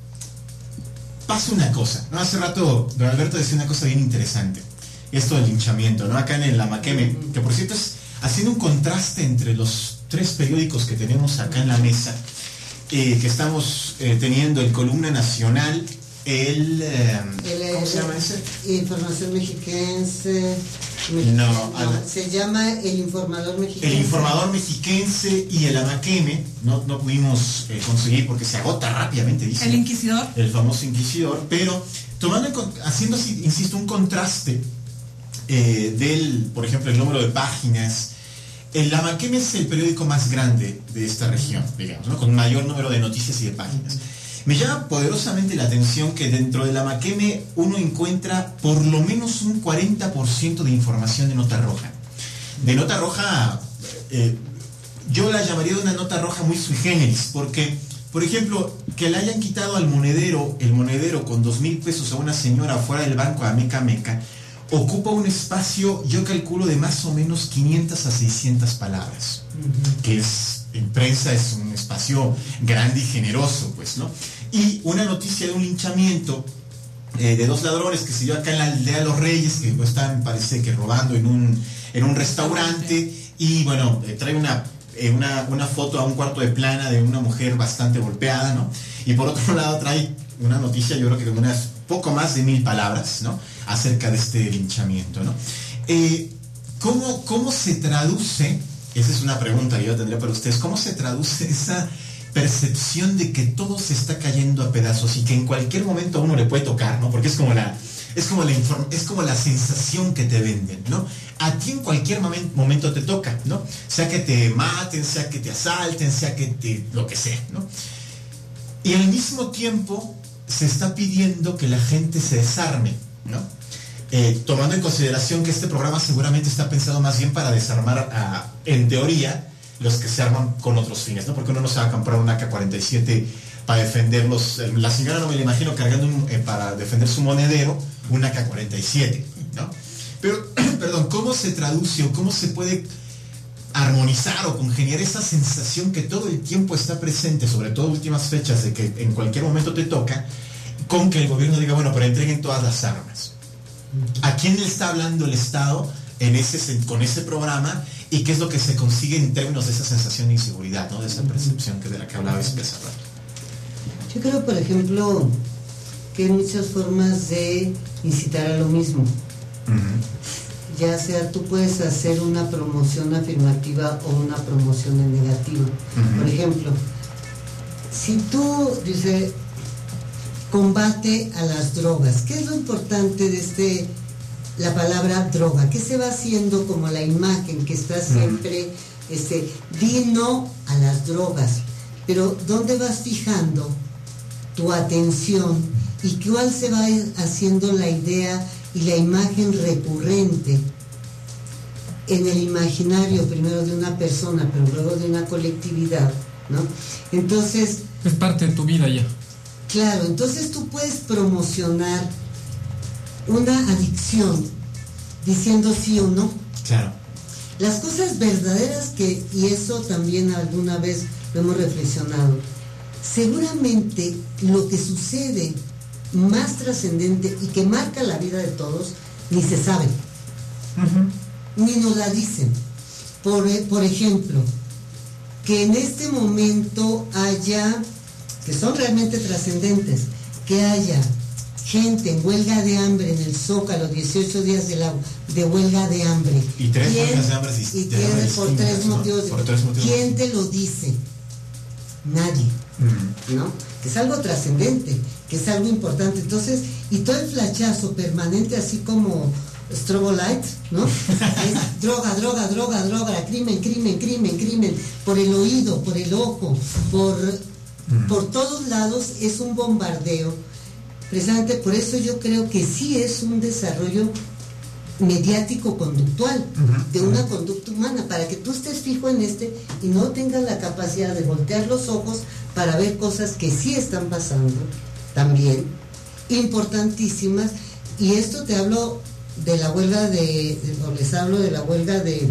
[SPEAKER 13] Pasa una cosa, ¿no? Hace rato don Alberto decía una cosa bien interesante. Esto del linchamiento, ¿no? Acá en el Amaqueme, que por cierto es haciendo un contraste entre los tres periódicos que tenemos acá en la mesa, eh, que estamos eh, teniendo el Columna Nacional, el, eh,
[SPEAKER 7] el
[SPEAKER 13] ¿cómo se llama ese?
[SPEAKER 7] Información Mexiquense.
[SPEAKER 13] No,
[SPEAKER 7] no al, se llama El Informador Mexiquense.
[SPEAKER 13] El Informador Mexiquense y el Amaqueme, no, no pudimos eh, conseguir porque se agota rápidamente, dice.
[SPEAKER 10] El Inquisidor.
[SPEAKER 13] El famoso Inquisidor, pero tomando, haciendo, insisto, un contraste eh, del, por ejemplo, el número de páginas. El Amaqueme es el periódico más grande de esta región, digamos, ¿no? Con mayor número de noticias y de páginas. Me llama poderosamente la atención que dentro del Amaqueme uno encuentra por lo menos un cuarenta por ciento de información de nota roja. De nota roja, eh, yo la llamaría de una nota roja muy sui generis, porque, por ejemplo, que le hayan quitado al monedero, el monedero con dos mil pesos a una señora fuera del banco a Meca Meca, ocupa un espacio, yo calculo, de más o menos quinientas a seiscientas palabras, uh-huh. que es, en prensa es un espacio grande y generoso, pues, ¿no? Y una noticia de un linchamiento eh, de dos ladrones que se dio acá en la aldea Los Reyes, que pues, están, parece que robando en un, en un restaurante, y bueno, eh, trae una, eh, una, una foto a un cuarto de plana de una mujer bastante golpeada, ¿no? Y por otro lado trae una noticia, yo creo que con unas poco más de mil palabras, ¿no? Acerca de este linchamiento, ¿no? Eh, ¿cómo, ¿Cómo se traduce? Esa es una pregunta que yo tendría para ustedes. ¿Cómo se traduce esa percepción de que todo se está cayendo a pedazos y que en cualquier momento a uno le puede tocar, ¿no? Porque es como la, es como la, inform- es como la sensación que te venden, ¿no? A ti en cualquier momen- momento te toca, ¿no? Sea que te maten, sea que te asalten, sea que te, lo que sea, ¿no? Y al mismo tiempo se está pidiendo que la gente se desarme, ¿no? Eh, tomando en consideración que este programa seguramente está pensado más bien para desarmar, a, en teoría, los que se arman con otros fines, ¿no? Porque uno no se va a comprar un A K cuarenta y siete para defenderlos. La señora no me la imagino cargando un, eh, para defender su monedero un A K cuarenta y siete, ¿no? Pero, perdón, ¿cómo se traduce o cómo se puede armonizar o congeniar esa sensación que todo el tiempo está presente, sobre todo últimas fechas, de que en cualquier momento te toca, con que el gobierno diga, bueno, pero entreguen todas las armas? ¿A quién le está hablando el Estado en ese, con ese programa? ¿Y qué es lo que se consigue en términos de esa sensación de inseguridad, ¿no? De esa percepción que de la que hablaba hace rato?
[SPEAKER 7] Yo creo, por ejemplo, que hay muchas formas de incitar a lo mismo. Uh-huh. Ya sea tú puedes hacer una promoción afirmativa o una promoción en negativo. Uh-huh. Por ejemplo, si tú dices combate a las drogas, ¿qué es lo importante de este la palabra droga? ¿Qué se va haciendo como la imagen que está siempre, este, di no a las drogas? Pero ¿dónde vas fijando tu atención y cuál se va haciendo la idea y la imagen recurrente en el imaginario primero de una persona, pero luego de una colectividad, ¿no? Entonces...
[SPEAKER 12] es parte de tu vida ya.
[SPEAKER 7] Claro, entonces tú puedes promocionar una adicción diciendo sí o no.
[SPEAKER 13] Claro.
[SPEAKER 7] Las cosas verdaderas que, y eso también alguna vez lo hemos reflexionado, seguramente lo que sucede más trascendente y que marca la vida de todos, ni se sabe. Uh-huh. Ni nos la dicen. Por, por ejemplo, que en este momento haya, que son realmente trascendentes, que haya gente en huelga de hambre en el Zócalo, dieciocho días de, la, de huelga de hambre.
[SPEAKER 13] Y tres huelgas de hambre
[SPEAKER 7] y tiene por tres motivos. ¿no? Por tres motivos. ¿Quién te lo dice? Nadie. Mm. ¿No? Que es algo trascendente, que es algo importante. Entonces, y todo el flachazo permanente, así como Strobo Light, ¿no? Es droga, droga, droga, droga, crimen, crimen, crimen, crimen, por el oído, por el ojo, por, mm. por todos lados es un bombardeo. Precisamente por eso yo creo que sí es un desarrollo mediático conductual, uh-huh, de una uh-huh. conducta humana, para que tú estés fijo en este y no tengas la capacidad de voltear los ojos para ver cosas que sí están pasando también, importantísimas. Y esto te hablo de la huelga de, o les hablo de la huelga de,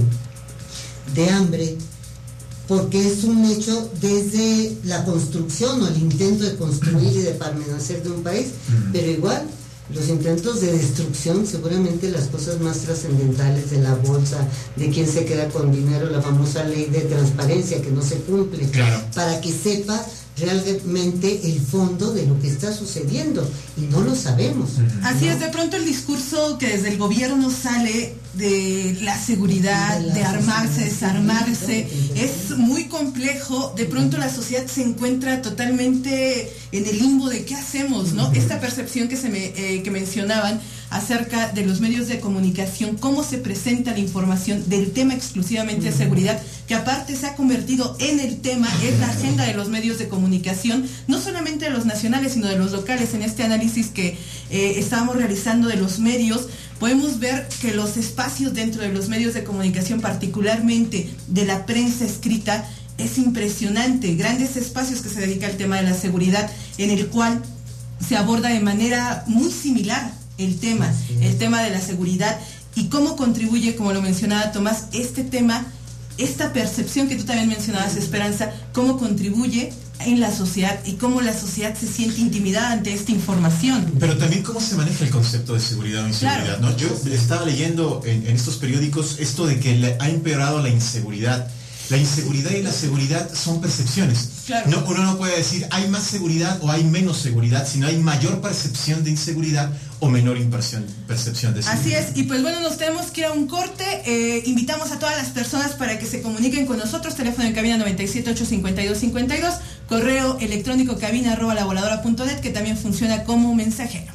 [SPEAKER 7] de hambre, porque es un hecho desde la construcción o el intento de construir y de permanecer de un país, uh-huh. pero igual los intentos de destrucción, seguramente las cosas más trascendentales de la bolsa, de quién se queda con dinero, la famosa ley de transparencia que no se cumple, claro. para que sepa realmente el fondo de lo que está sucediendo, y no lo sabemos.
[SPEAKER 10] Así
[SPEAKER 7] ¿no?
[SPEAKER 10] es, de pronto el discurso que desde el gobierno sale de la seguridad, de, la de armarse, desarmarse, es muy complejo. De pronto la sociedad se encuentra totalmente en el limbo de qué hacemos, ¿no? Esta percepción que se me, eh, que mencionaban acerca de los medios de comunicación, cómo se presenta la información del tema exclusivamente de seguridad, que aparte se ha convertido en el tema, es la agenda de los medios de comunicación, no solamente de los nacionales, sino de los locales. En este análisis que eh, estábamos realizando de los medios, podemos ver que los espacios dentro de los medios de comunicación, particularmente de la prensa escrita, es impresionante. Grandes espacios que se dedican al tema de la seguridad, en el cual se aborda de manera muy similar el tema, el tema de la seguridad, y cómo contribuye, como lo mencionaba Tomás, este tema, esta percepción que tú también mencionabas, Esperanza, cómo contribuye en la sociedad y cómo la sociedad se siente intimidada ante esta información.
[SPEAKER 13] Pero también cómo se maneja el concepto de seguridad o inseguridad, claro. ¿no? Yo estaba leyendo en, en estos periódicos esto de que le ha empeorado la inseguridad. La inseguridad y la seguridad son percepciones. Claro. No, uno no puede decir hay más seguridad o hay menos seguridad, sino hay mayor percepción de inseguridad o menor impresión, percepción de sí.
[SPEAKER 10] Así es, y pues bueno, nos tenemos que ir a un corte. Eh, invitamos a todas las personas para que se comuniquen con nosotros. Teléfono en cabina noventa y siete, ocho cincuenta y dos, cincuenta y dos. Correo electrónico cabina arroba la voladora punto net, que también funciona como mensajero.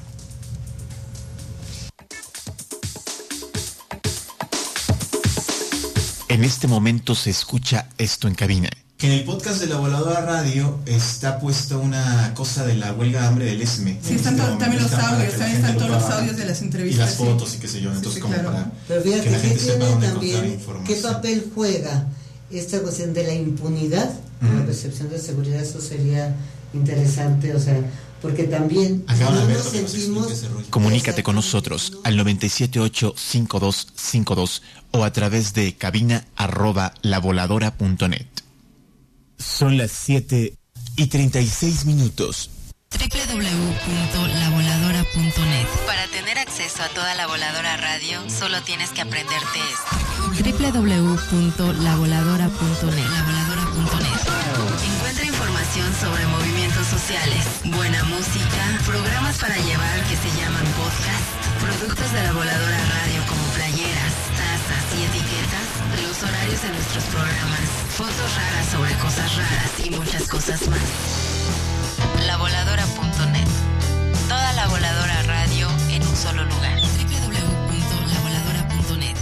[SPEAKER 3] En este momento se escucha esto en cabina.
[SPEAKER 13] Que en el podcast de La Voladora Radio está puesta una cosa de la huelga de hambre del ESME.
[SPEAKER 10] Sí, están
[SPEAKER 13] este
[SPEAKER 10] to- también los audios, también están todos los audios de las entrevistas.
[SPEAKER 13] Y las
[SPEAKER 10] sí.
[SPEAKER 13] fotos y qué sé yo, entonces
[SPEAKER 10] sí,
[SPEAKER 13] como
[SPEAKER 10] claro.
[SPEAKER 13] para
[SPEAKER 7] Pero fíjate,
[SPEAKER 13] que la gente
[SPEAKER 7] ¿qué
[SPEAKER 13] sepa
[SPEAKER 7] tiene
[SPEAKER 13] dónde encontrar
[SPEAKER 7] también,
[SPEAKER 13] información.
[SPEAKER 7] qué papel juega esta cuestión de la impunidad en la percepción de seguridad? Eso sería interesante, o sea, porque también
[SPEAKER 13] Acá
[SPEAKER 7] no
[SPEAKER 13] Alberto,
[SPEAKER 7] nos
[SPEAKER 13] que nos
[SPEAKER 7] sentimos...
[SPEAKER 13] explique ese rollo.
[SPEAKER 3] Comunícate con nosotros al noventa y siete ocho, cincuenta y dos cincuenta y dos o a través de cabina arroba lavoladora punto net. Son las siete y treinta y seis minutos.
[SPEAKER 2] doble u doble u doble u punto la voladora punto net. Para tener acceso a toda La Voladora Radio, solo tienes que aprenderte esto. doble u doble u doble u punto la voladora punto net. la voladora punto net. Encuentra información sobre movimientos sociales, buena música, programas para llevar que se llaman podcast, productos de La Voladora Radio como playeras, tazas y etiquetas, los horarios de nuestros programas, fotos raras sobre cosas raras y muchas cosas más. la voladora punto net. Toda La Voladora Radio en un solo lugar. doble u doble u doble u punto la voladora punto net.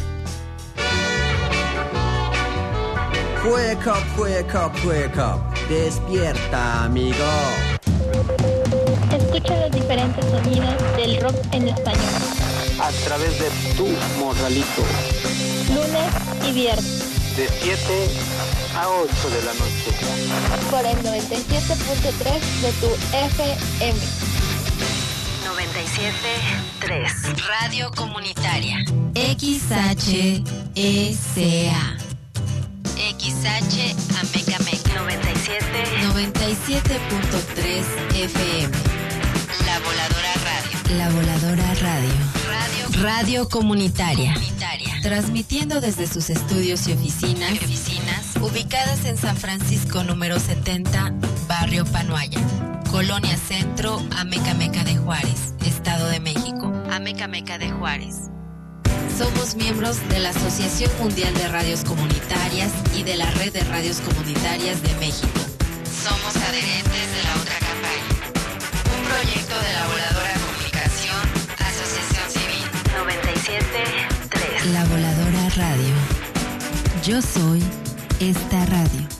[SPEAKER 16] Wake up, wake up, wake up. Despierta, amigo.
[SPEAKER 17] Escucha los diferentes sonidos del rock en español.
[SPEAKER 18] A través de tu morralito.
[SPEAKER 17] Lunes y viernes.
[SPEAKER 18] De siete a ocho de la noche.
[SPEAKER 17] Por el noventa y siete punto tres de tu F M.
[SPEAKER 2] noventa y siete punto tres. Radio Comunitaria. X H E C A. X H Amecameca. noventa y siete. noventa y siete punto tres F M. La Voladora Radio. La Voladora Radio. Radio, Radio Comunitaria. Comunitaria. Transmitiendo desde sus estudios y oficinas, y oficinas ubicadas en San Francisco número setenta, Barrio Panoaya, Colonia Centro, Amecameca de Juárez, Estado de México. Amecameca de Juárez. Somos miembros de la Asociación Mundial de Radios Comunitarias y de la Red de Radios Comunitarias de México. Somos adherentes de la otra campaña. Un proyecto de la Voladora Comunicación, Asociación Civil. noventa y siete punto tres. La Voladora Radio. Yo soy esta radio.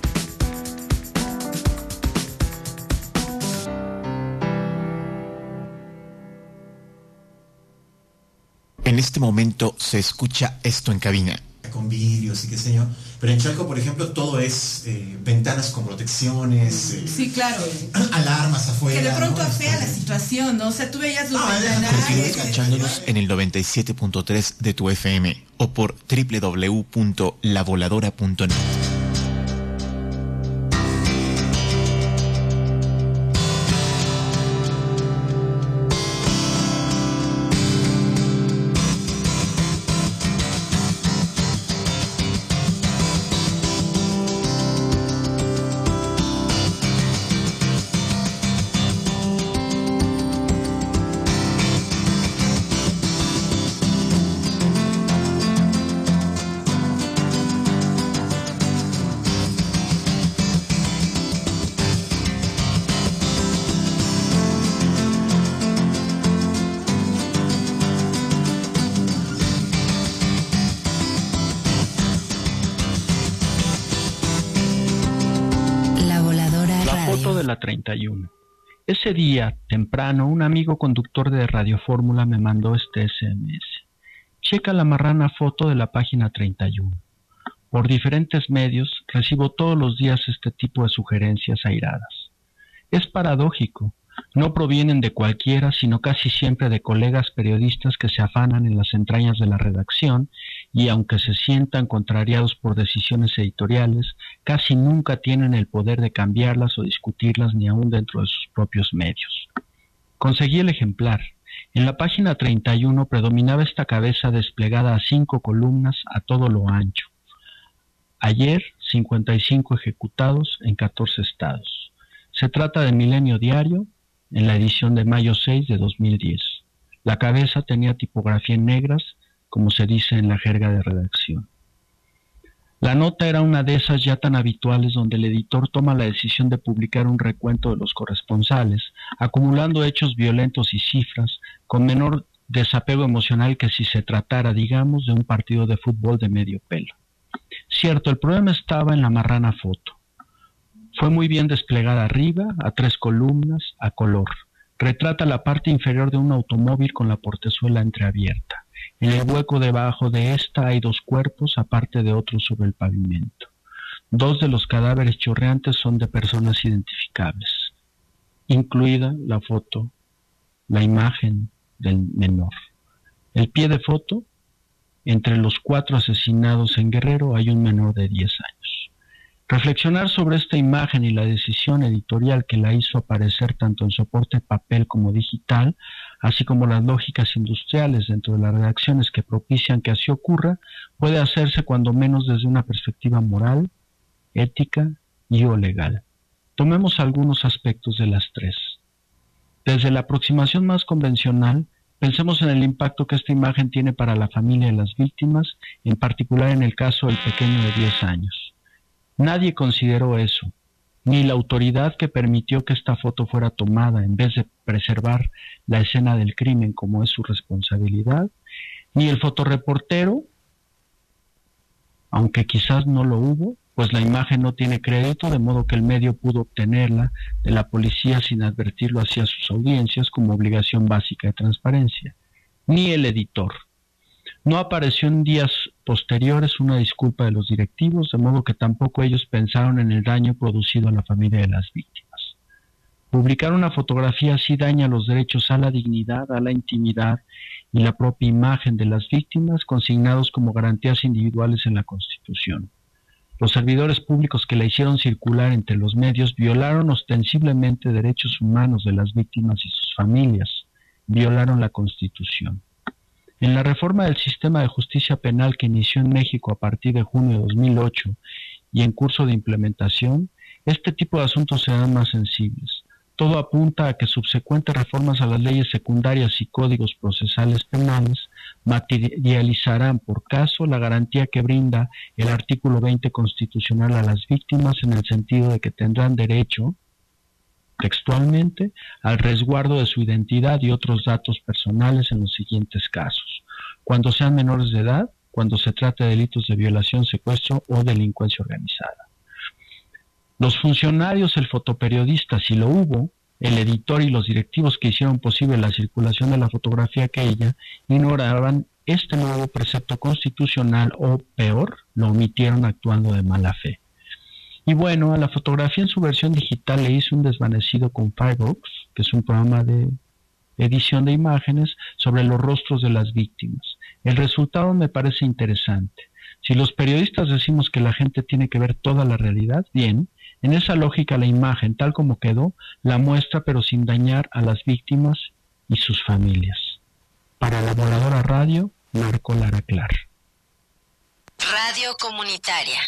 [SPEAKER 3] En este momento se escucha esto en cabina.
[SPEAKER 13] Con vidrios y qué sé yo. Pero en Chalco, por ejemplo, todo es eh, ventanas con protecciones. Eh,
[SPEAKER 10] Sí, claro.
[SPEAKER 13] Alarmas afuera.
[SPEAKER 10] Que de pronto
[SPEAKER 13] ¿no?
[SPEAKER 10] afea la situación, ¿no? O sea, tú veías los
[SPEAKER 13] Ah,
[SPEAKER 10] ventanales.
[SPEAKER 3] Continúa escuchándonos en el noventa y siete punto tres de tu F M o por doble u doble u doble u punto la voladora punto net.
[SPEAKER 19] La treinta y uno. Ese día, temprano, un amigo conductor de Radio Fórmula me mandó este S M S. Checa la marrana foto de la página treinta y uno. Por diferentes medios recibo todos los días este tipo de sugerencias airadas. Es paradójico. No provienen de cualquiera, sino casi siempre de colegas periodistas que se afanan en las entrañas de la redacción y, aunque se sientan contrariados por decisiones editoriales, casi nunca tienen el poder de cambiarlas o discutirlas ni aún dentro de sus propios medios. Conseguí el ejemplar. En la página treinta y uno predominaba esta cabeza desplegada a cinco columnas a todo lo ancho. Ayer, cincuenta y cinco ejecutados en catorce estados. Se trata de Milenio Diario, en la edición de mayo seis de dos mil diez. La cabeza tenía tipografía en negras, como se dice en la jerga de redacción. La nota era una de esas ya tan habituales donde el editor toma la decisión de publicar un recuento de los corresponsales, acumulando hechos violentos y cifras, con menor desapego emocional que si se tratara, digamos, de un partido de fútbol de medio pelo. Cierto, el problema estaba en la marrana foto. Fue muy bien desplegada arriba, a tres columnas, a color. Retrata la parte inferior de un automóvil con la portezuela entreabierta. En el hueco debajo de esta hay dos cuerpos, aparte de otros sobre el pavimento. Dos de los cadáveres chorreantes son de personas identificables, incluida la foto, la imagen del menor. El pie de foto, entre los cuatro asesinados en Guerrero hay un menor de diez años. Reflexionar sobre esta imagen y la decisión editorial que la hizo aparecer tanto en soporte papel como digital, así como las lógicas industriales dentro de las redacciones que propician que así ocurra, puede hacerse cuando menos desde una perspectiva moral, ética y o legal. Tomemos algunos aspectos de las tres. Desde la aproximación más convencional, pensemos en el impacto que esta imagen tiene para la familia de las víctimas, en particular en el caso del pequeño de diez años. Nadie consideró eso, ni la autoridad que permitió que esta foto fuera tomada en vez de preservar la escena del crimen como es su responsabilidad, ni el fotoreportero, aunque quizás no lo hubo, pues la imagen no tiene crédito, de modo que el medio pudo obtenerla de la policía sin advertirlo hacia sus audiencias como obligación básica de transparencia, ni el editor. No apareció en días posteriores una disculpa de los directivos, de modo que tampoco ellos pensaron en el daño producido a la familia de las víctimas. Publicar una fotografía así daña los derechos a la dignidad, a la intimidad y la propia imagen de las víctimas, consignados como garantías individuales en la Constitución. Los servidores públicos que la hicieron circular entre los medios violaron ostensiblemente derechos humanos de las víctimas y sus familias, violaron la Constitución. En la reforma del sistema de justicia penal que inició en México a partir de junio de dos mil ocho y en curso de implementación, este tipo de asuntos serán más sensibles. Todo apunta a que subsecuentes reformas a las leyes secundarias y códigos procesales penales materializarán por caso la garantía que brinda el artículo veinte constitucional a las víctimas, en el sentido de que tendrán derecho, textualmente, al resguardo de su identidad y otros datos personales en los siguientes casos: cuando sean menores de edad, cuando se trate de delitos de violación, secuestro o delincuencia organizada. Los funcionarios, el fotoperiodista, si lo hubo, el editor y los directivos que hicieron posible la circulación de la fotografía aquella, ignoraban este nuevo precepto constitucional o, peor, lo omitieron actuando de mala fe. Y bueno, a la fotografía en su versión digital le hice un desvanecido con Firebox, que es un programa de edición de imágenes, sobre los rostros de las víctimas. El resultado me parece interesante. Si los periodistas decimos que la gente tiene que ver toda la realidad, bien, en esa lógica la imagen, tal como quedó, la muestra pero sin dañar a las víctimas y sus familias. Para la Voladora Radio, Marco Lara Clar.
[SPEAKER 2] Radio Comunitaria.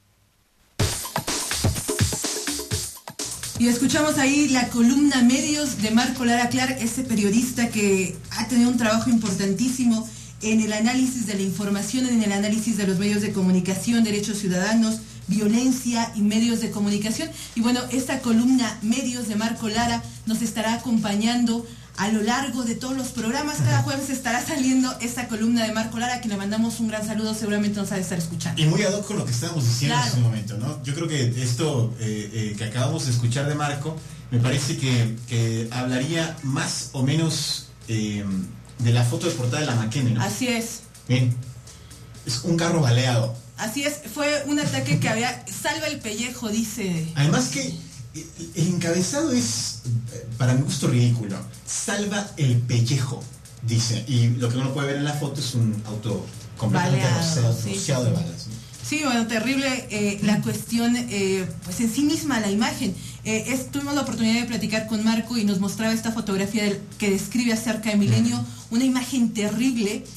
[SPEAKER 10] Y escuchamos ahí la columna Medios de Marco Lara Clar, ese periodista que ha tenido un trabajo importantísimo en el análisis de la información, en el análisis de los medios de comunicación, derechos ciudadanos, violencia y medios de comunicación. Y bueno, esta columna Medios de Marco Lara nos estará acompañando a lo largo de todos los programas. Cada jueves estará saliendo esta columna de Marco Lara, que le mandamos un gran saludo, seguramente nos ha de estar escuchando.
[SPEAKER 13] Y muy ad hoc con lo que estábamos diciendo
[SPEAKER 10] claro.
[SPEAKER 13] en ese momento, ¿no? Yo creo que esto eh, eh, que acabamos de escuchar de Marco, me parece que, que hablaría más o menos eh, de la foto de portada de la McKinney, ¿no?
[SPEAKER 10] Así es.
[SPEAKER 13] Bien. Es un carro baleado.
[SPEAKER 10] Así es, fue un ataque que había... Salva el pellejo, dice...
[SPEAKER 13] Además que el encabezado es, para mi gusto, ridículo. Salva el pellejo, dice. Y lo que uno puede ver en la foto es un auto completamente rociado, sí, rociado sí, de balas, ¿no?
[SPEAKER 10] Sí, bueno, terrible eh, la cuestión, eh, pues en sí misma la imagen. Eh, es, tuvimos la oportunidad de platicar con Marco y nos mostraba esta fotografía del, que describe acerca de Milenio, una imagen terrible,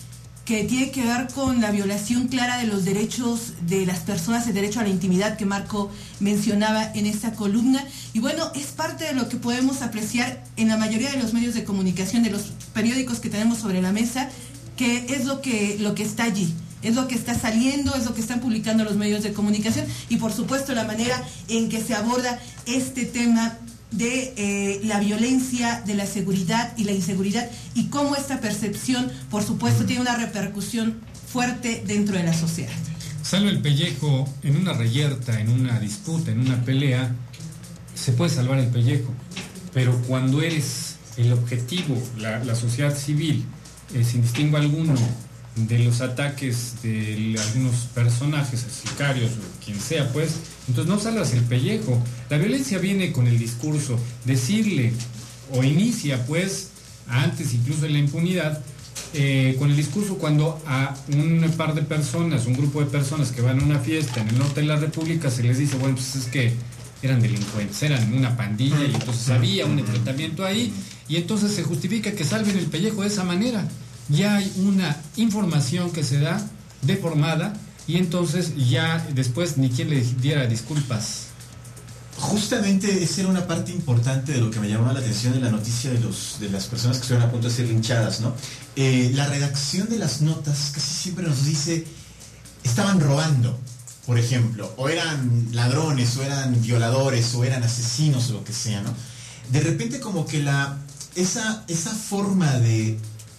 [SPEAKER 10] que tiene que ver con la violación clara de los derechos de las personas, el derecho a la intimidad que Marco mencionaba en esta columna. Y bueno, es parte de lo que podemos apreciar en la mayoría de los medios de comunicación, de los periódicos que tenemos sobre la mesa, que es lo que, lo que está allí. Es lo que está saliendo, es lo que están publicando los medios de comunicación y por supuesto la manera en que se aborda este tema de eh, la violencia, de la seguridad y la inseguridad y cómo esta percepción, por supuesto, tiene una repercusión fuerte dentro de la sociedad.
[SPEAKER 12] Salva el pellejo en una reyerta, en una disputa, en una pelea, se puede salvar el pellejo, pero cuando eres el objetivo, la, la sociedad civil, eh, sin distingo alguno, de los ataques de algunos personajes, sicarios o quien sea, pues, entonces no salvas el pellejo. La violencia viene con el discurso, decirle, o inicia, pues, antes incluso de la impunidad, eh, con el discurso cuando a un par de personas, un grupo de personas que van a una fiesta en el norte de la República, se les dice, bueno, pues es que eran delincuentes, eran una pandilla y entonces había un enfrentamiento ahí y entonces se justifica que salven el pellejo de esa manera. Ya hay una información que se da deformada y entonces ya después ni quien le diera disculpas.
[SPEAKER 13] Justamente esa era una parte importante de lo que me llamó la atención de la noticia de, los, de las personas que estuvieron a punto de ser linchadas, ¿no? Eh, la redacción de las notas casi siempre nos dice, estaban robando, por ejemplo, o eran ladrones, o eran violadores, o eran asesinos, o lo que sea, ¿no? De repente como que la esa, esa forma de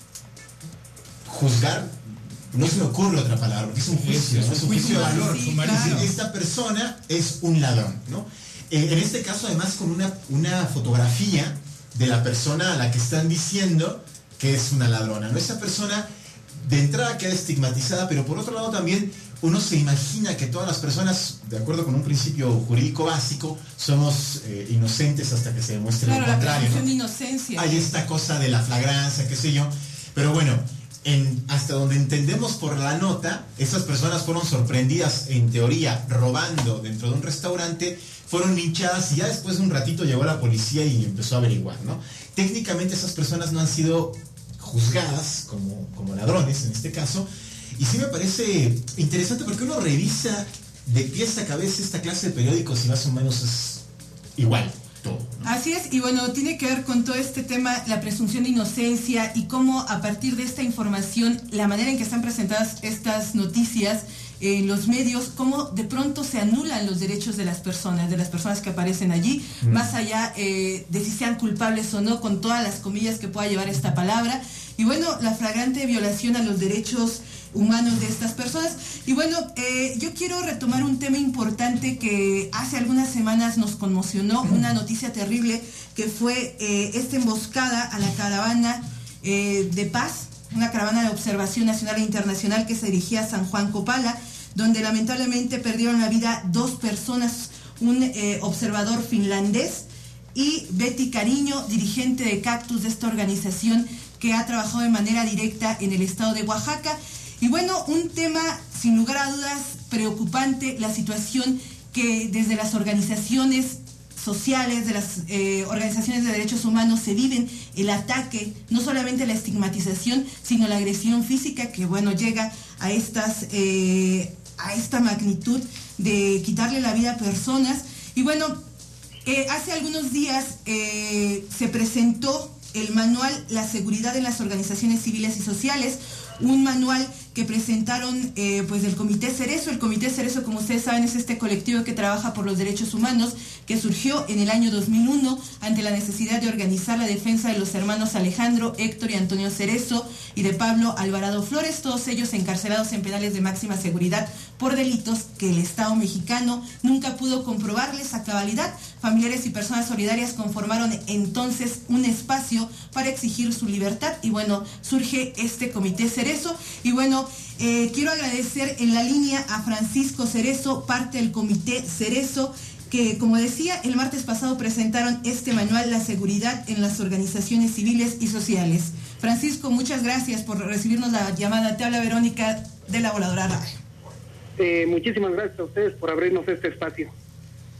[SPEAKER 13] juzgar, no se me ocurre otra palabra, porque es un juicio, es, ¿no? Es un juicio de valor. Sí, claro. Esta persona es un ladrón, ¿no? Eh, en este caso, además, con una, una fotografía de la persona a la que están diciendo que es una ladrona, ¿no? Esa persona de entrada queda estigmatizada, pero por otro lado también uno se imagina que todas las personas, de acuerdo con un principio jurídico básico, somos eh, inocentes hasta que se demuestre
[SPEAKER 10] claro,
[SPEAKER 13] lo contrario,
[SPEAKER 10] la presunción
[SPEAKER 13] ¿no?
[SPEAKER 10] de inocencia.
[SPEAKER 13] Hay esta cosa de la flagrancia, qué sé yo, pero bueno, En, hasta donde entendemos por la nota, esas personas fueron sorprendidas, en teoría, robando dentro de un restaurante, fueron linchadas y ya después de un ratito llegó la policía y empezó a averiguar, ¿no? Técnicamente esas personas no han sido juzgadas como, como ladrones, en este caso, y sí me parece interesante porque uno revisa de pies a cabeza esta clase de periódicos y más o menos es igual. Todo, ¿no?
[SPEAKER 10] Así es, y bueno, tiene que ver con todo este tema, la presunción de inocencia y cómo a partir de esta información, la manera en que están presentadas estas noticias en los medios, cómo de pronto se anulan los derechos de las personas, de las personas que aparecen allí, mm. más allá eh, de si sean culpables o no, con todas las comillas que pueda llevar esta palabra, y bueno, la flagrante violación a los derechos humanos de estas personas. Y bueno, eh, yo quiero retomar un tema importante que hace algunas semanas nos conmocionó, una noticia terrible que fue eh, esta emboscada a la caravana eh, de paz, una caravana de observación nacional e internacional que se dirigía a San Juan Copala, donde lamentablemente perdieron la vida dos personas, un eh, observador finlandés y Betty Cariño, dirigente de Cactus, de esta organización que ha trabajado de manera directa en el estado de Oaxaca. Y bueno, un tema sin lugar a dudas preocupante, la situación que desde las organizaciones sociales, de las eh, organizaciones de derechos humanos se viven, el ataque, no solamente la estigmatización, sino la agresión física que bueno llega a estas eh, a esta magnitud de quitarle la vida a personas. Y bueno, eh, hace algunos días eh, se presentó el manual La seguridad en las organizaciones civiles y sociales, un manual que presentaron eh, pues del Comité Cerezo. El Comité Cerezo, como ustedes saben, es este colectivo que trabaja por los derechos humanos, que surgió en el año dos mil uno ante la necesidad de organizar la defensa de los hermanos Alejandro, Héctor y Antonio Cerezo y de Pablo Alvarado Flores, todos ellos encarcelados en penales de máxima seguridad por delitos que el Estado mexicano nunca pudo comprobarles a cabalidad. Familiares y personas solidarias conformaron entonces un espacio para exigir su libertad y bueno, surge este Comité Cerezo. Y bueno, eh, quiero agradecer en la línea a Francisco Cerezo, parte del Comité Cerezo, que como decía, el martes pasado presentaron este manual, La seguridad en las organizaciones civiles y sociales. Francisco, muchas gracias por recibirnos la llamada. Te habla Verónica de La Voladora Radio.
[SPEAKER 20] Eh, muchísimas gracias a ustedes por abrirnos este espacio.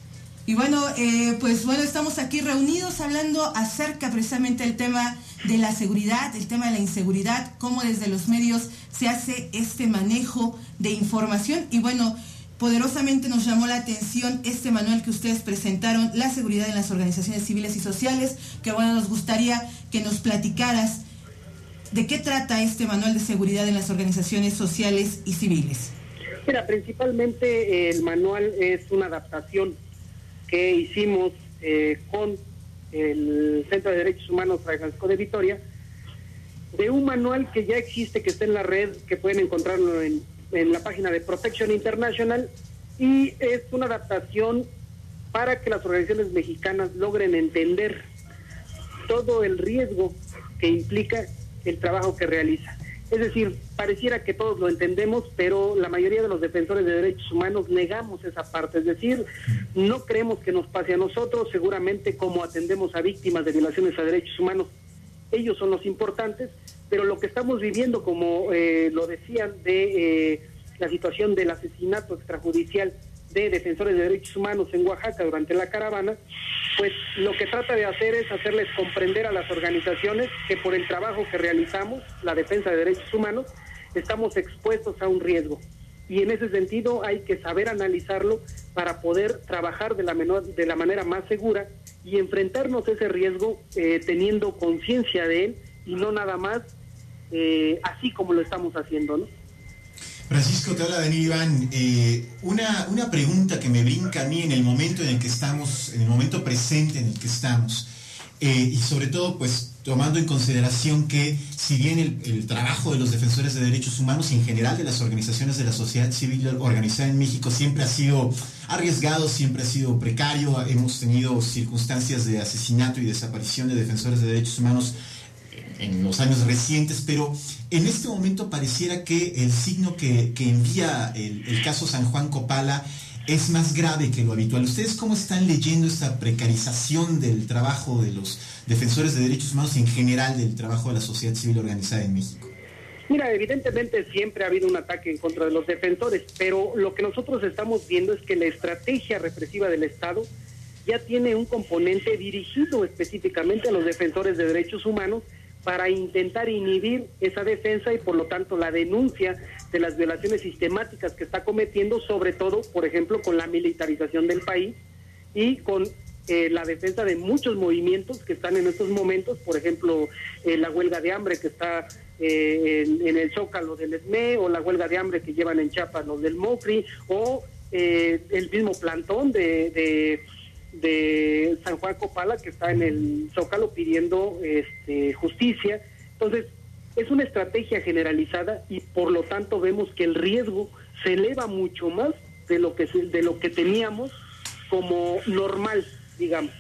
[SPEAKER 10] Y bueno, eh, pues bueno, estamos aquí reunidos hablando acerca precisamente del tema de la seguridad, el tema de la inseguridad, cómo desde los medios se hace este manejo de información. Y bueno, poderosamente nos llamó la atención este manual que ustedes presentaron, La seguridad en las organizaciones civiles y sociales, que bueno, nos gustaría que nos platicaras de qué trata este manual de seguridad en las organizaciones sociales y civiles.
[SPEAKER 20] Mira, principalmente el manual es una adaptación que hicimos eh, con el Centro de Derechos Humanos Fray Francisco de Vitoria, de un manual que ya existe, que está en la red, que pueden encontrarlo en, en la página de Protection International, y es una adaptación para que las organizaciones mexicanas logren entender todo el riesgo que implica el trabajo que realiza. Es decir, pareciera que todos lo entendemos, pero la mayoría de los defensores de derechos humanos negamos esa parte. Es decir, no creemos que nos pase a nosotros. Seguramente, como atendemos a víctimas de violaciones a derechos humanos, ellos son los importantes, pero lo que estamos viviendo, como eh, lo decían, de eh, la situación del asesinato extrajudicial de defensores de derechos humanos en Oaxaca durante la caravana, pues lo que trata de hacer es hacerles comprender a las organizaciones que por el trabajo que realizamos, la defensa de derechos humanos, estamos expuestos a un riesgo. Y en ese sentido hay que saber analizarlo para poder trabajar de la, menor, de la manera más segura y enfrentarnos a ese riesgo eh, teniendo conciencia de él y no nada más eh, así como lo estamos haciendo, ¿no?
[SPEAKER 13] Francisco, te habla Daniel Iván. Eh, una, una pregunta que me brinca a mí en el momento en el que estamos, en el momento presente en el que estamos, eh, y sobre todo, pues, tomando en consideración que, si bien el, el trabajo de los defensores de derechos humanos y en general de las organizaciones de la sociedad civil organizada en México siempre ha sido arriesgado, siempre ha sido precario, hemos tenido circunstancias de asesinato y desaparición de defensores de derechos humanos en los años recientes, pero en este momento pareciera que el signo que, que envía el, el caso San Juan Copala es más grave que lo habitual. ¿Ustedes cómo están leyendo esta precarización del trabajo de los defensores de derechos humanos y en general del trabajo de la sociedad civil organizada en México?
[SPEAKER 20] Mira, evidentemente siempre ha habido un ataque en contra de los defensores, pero lo que nosotros estamos viendo es que la estrategia represiva del Estado ya tiene un componente dirigido específicamente a los defensores de derechos humanos para intentar inhibir esa defensa y por lo tanto la denuncia de las violaciones sistemáticas que está cometiendo, sobre todo, por ejemplo, con la militarización del país y con eh, la defensa de muchos movimientos que están en estos momentos, por ejemplo, eh, la huelga de hambre que está eh, en, en el Zócalo del E S M E, o la huelga de hambre que llevan en Chiapas los del MOFRI, o eh, el mismo plantón de... de de San Juan Copala que está en el Zócalo pidiendo este, justicia. Entonces es una estrategia generalizada y por lo tanto vemos que el riesgo se eleva mucho más de lo que se, de lo que teníamos como normal, digamos.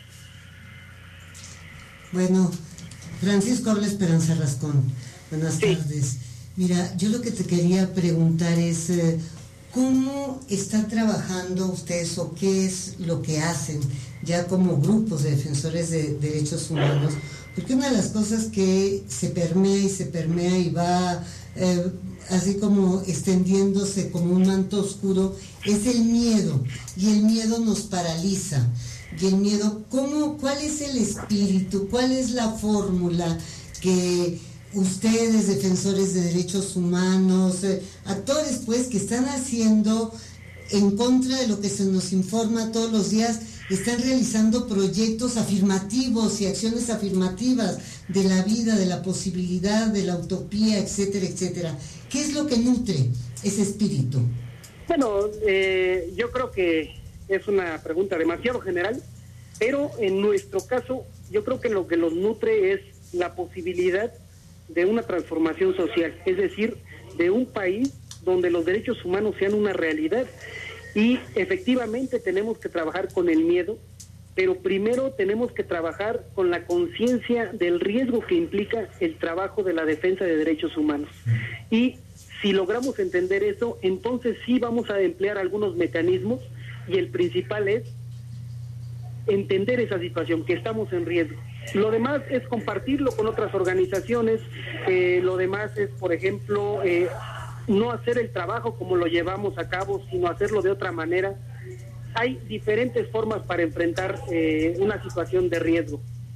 [SPEAKER 7] Bueno, Francisco, habla Esperanza Rascón. Buenas sí. tardes. Mira, yo lo que te quería preguntar es eh, ¿cómo están trabajando ustedes o qué es lo que hacen ya como grupos de defensores de derechos humanos? Porque una de las cosas que se permea y se permea y va eh, así como extendiéndose como un manto oscuro es el miedo, y el miedo nos paraliza. Y el miedo, ¿cómo, cuál es el espíritu, cuál es la fórmula que ustedes, defensores de derechos humanos, eh, actores pues que están haciendo en contra de lo que se nos informa todos los días, están realizando proyectos afirmativos y acciones afirmativas de la vida, de la posibilidad, de la utopía, etcétera, etcétera? ¿Qué es lo que nutre ese espíritu?
[SPEAKER 20] Bueno, eh, yo creo que es una pregunta demasiado general, pero en nuestro caso yo creo que lo que los nutre es la posibilidad de una transformación social, es decir, de un país donde los derechos humanos sean una realidad. Y efectivamente tenemos que trabajar con el miedo, pero primero tenemos que trabajar con la conciencia del riesgo que implica el trabajo de la defensa de derechos humanos. Y si logramos entender eso, entonces sí vamos a emplear algunos mecanismos, y el principal es entender esa situación, que estamos en riesgo. Lo demás es compartirlo con otras organizaciones, eh, lo demás es, por ejemplo, eh, no hacer el trabajo como lo llevamos a cabo, sino hacerlo de otra manera, hay diferentes formas para enfrentar eh, una situación de riesgo.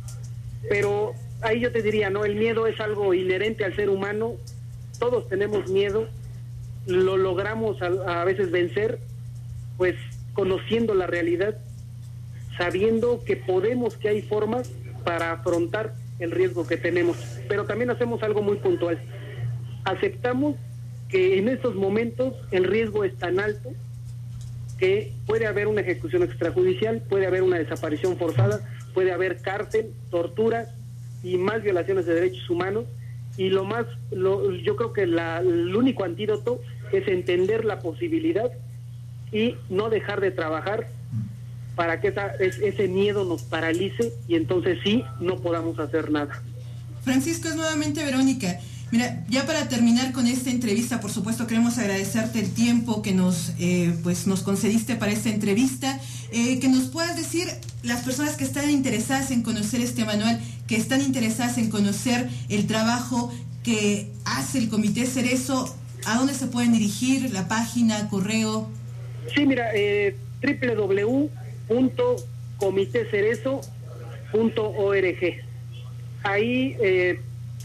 [SPEAKER 20] Pero ahí yo te diría, ¿no? El miedo es algo inherente al ser humano, todos tenemos miedo, lo logramos a, a veces vencer, pues conociendo la realidad, sabiendo que podemos, que hay formas para afrontar el riesgo que tenemos, pero también hacemos algo muy puntual. Aceptamos que en estos momentos el riesgo es tan alto que puede haber una ejecución extrajudicial, puede haber una desaparición forzada, puede haber cárcel, tortura y más violaciones de derechos humanos, y lo más, lo, yo creo que la, el único antídoto es entender la posibilidad y no dejar de trabajar para que esa, ese miedo nos paralice y entonces sí no podamos hacer nada.
[SPEAKER 10] Francisco, es nuevamente Verónica. Mira, ya para terminar con esta entrevista, por supuesto queremos agradecerte el tiempo que nos eh, pues nos concediste para esta entrevista, eh, que nos puedas decir, las personas que están interesadas en conocer este manual, que están interesadas en conocer el trabajo que hace el Comité Cerezo, ¿a dónde se pueden dirigir? ¿La página, correo?
[SPEAKER 20] Sí, mira, eh, doble u doble u doble u punto comité cerezo punto org. Ahí eh,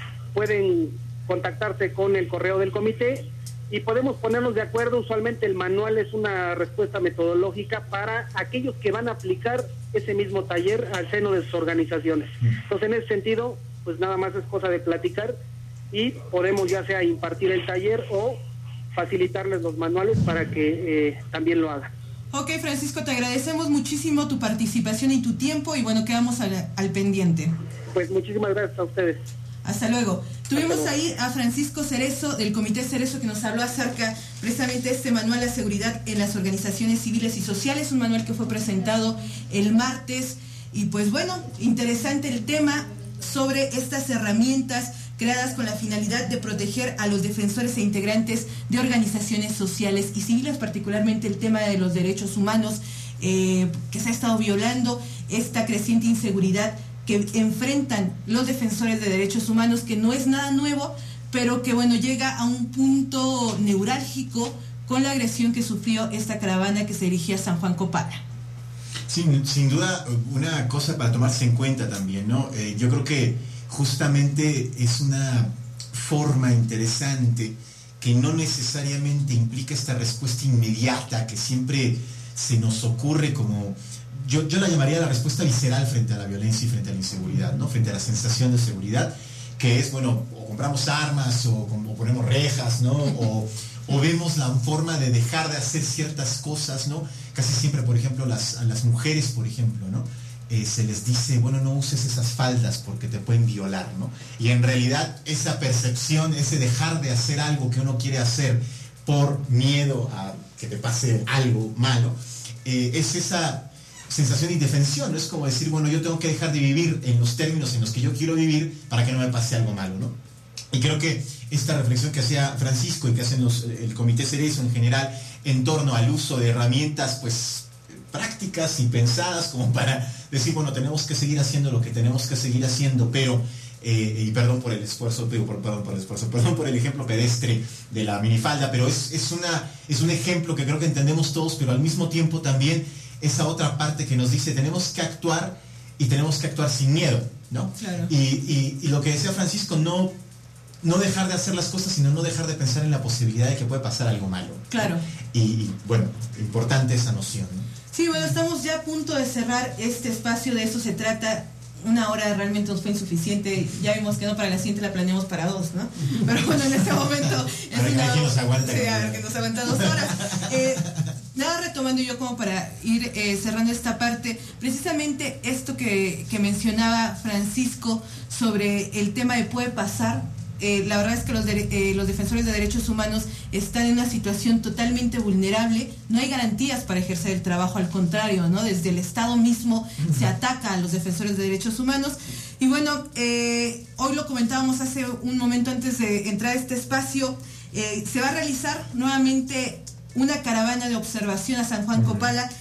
[SPEAKER 20] pueden contactarse con el correo del comité y podemos ponernos de acuerdo. Usualmente el manual es una respuesta metodológica para aquellos que van a aplicar ese mismo taller al seno de sus organizaciones. Entonces, en ese sentido, pues nada más es cosa de platicar y podemos ya sea impartir el taller o facilitarles los manuales para que eh, también lo hagan.
[SPEAKER 10] Ok, Francisco, te agradecemos muchísimo tu participación y tu tiempo y bueno, quedamos al, al pendiente.
[SPEAKER 20] Pues muchísimas gracias a ustedes.
[SPEAKER 10] Hasta luego. Tuvimos Hasta luego. ahí a Francisco Cerezo del Comité Cerezo, que nos habló acerca precisamente de este manual, La seguridad en las organizaciones civiles y sociales, un manual que fue presentado el martes. Y pues bueno, interesante el tema sobre estas herramientas creadas con la finalidad de proteger a los defensores e integrantes de organizaciones sociales y civiles, particularmente el tema de los derechos humanos, eh, que se ha estado violando, esta creciente inseguridad que enfrentan los defensores de derechos humanos, que no es nada nuevo, pero que bueno, llega a un punto neurálgico con la agresión que sufrió esta caravana que se dirigía a San Juan Copala.
[SPEAKER 13] Sin, sin duda, una cosa para tomarse en cuenta también, ¿no? Eh, yo creo que justamente es una forma interesante que no necesariamente implica esta respuesta inmediata que siempre se nos ocurre como... Yo, yo la llamaría la respuesta visceral frente a la violencia y frente a la inseguridad, ¿no? Frente a la sensación de seguridad, que es, bueno, o compramos armas o, o ponemos rejas, ¿no? O, o vemos la forma de dejar de hacer ciertas cosas, ¿no? Casi siempre, por ejemplo, las, a las mujeres, por ejemplo, ¿no? Eh, se les dice, bueno, no uses esas faldas porque te pueden violar, ¿no? Y en realidad esa percepción, ese dejar de hacer algo que uno quiere hacer por miedo a que te pase algo malo, eh, es esa sensación de indefensión, ¿no? Es como decir, bueno, yo tengo que dejar de vivir en los términos en los que yo quiero vivir para que no me pase algo malo, ¿no? Y creo que esta reflexión que hacía Francisco y que hacen los, el Comité Cerezo en general en torno al uso de herramientas, pues, prácticas y pensadas como para decir, bueno, tenemos que seguir haciendo lo que tenemos que seguir haciendo, pero, eh, y perdón por el esfuerzo, digo, por, perdón por el esfuerzo, perdón por el ejemplo pedestre de la minifalda, pero es, es, una, es un ejemplo que creo que entendemos todos, pero al mismo tiempo también esa otra parte que nos dice, tenemos que actuar y tenemos que actuar sin miedo, ¿no? Claro. Y, y, y lo que decía Francisco, no, no dejar de hacer las cosas, sino no dejar de pensar en la posibilidad de que puede pasar algo malo.
[SPEAKER 10] Claro.
[SPEAKER 13] Y, y bueno, importante esa noción, ¿no?
[SPEAKER 10] Sí, bueno, estamos ya a punto de cerrar este espacio, de eso se trata. Una hora realmente nos fue insuficiente, ya vimos que no, para la siguiente la planeamos para dos, ¿no? Pero bueno, en este momento es
[SPEAKER 13] a ver,
[SPEAKER 10] una...
[SPEAKER 13] que nos aguanta.
[SPEAKER 10] Sí, a ver, que nos aguanta dos horas. Eh, nada, retomando yo como para ir eh, cerrando esta parte, precisamente esto que, que mencionaba Francisco sobre el tema de puede pasar. Eh, la verdad es que los, de, eh, los defensores de derechos humanos están en una situación totalmente vulnerable, no hay garantías para ejercer el trabajo, al contrario, ¿no? Desde el Estado mismo se ataca a los defensores de derechos humanos. Y bueno, eh, hoy lo comentábamos hace un momento antes de entrar a este espacio, eh, se va a realizar nuevamente una caravana de observación a San Juan Copala,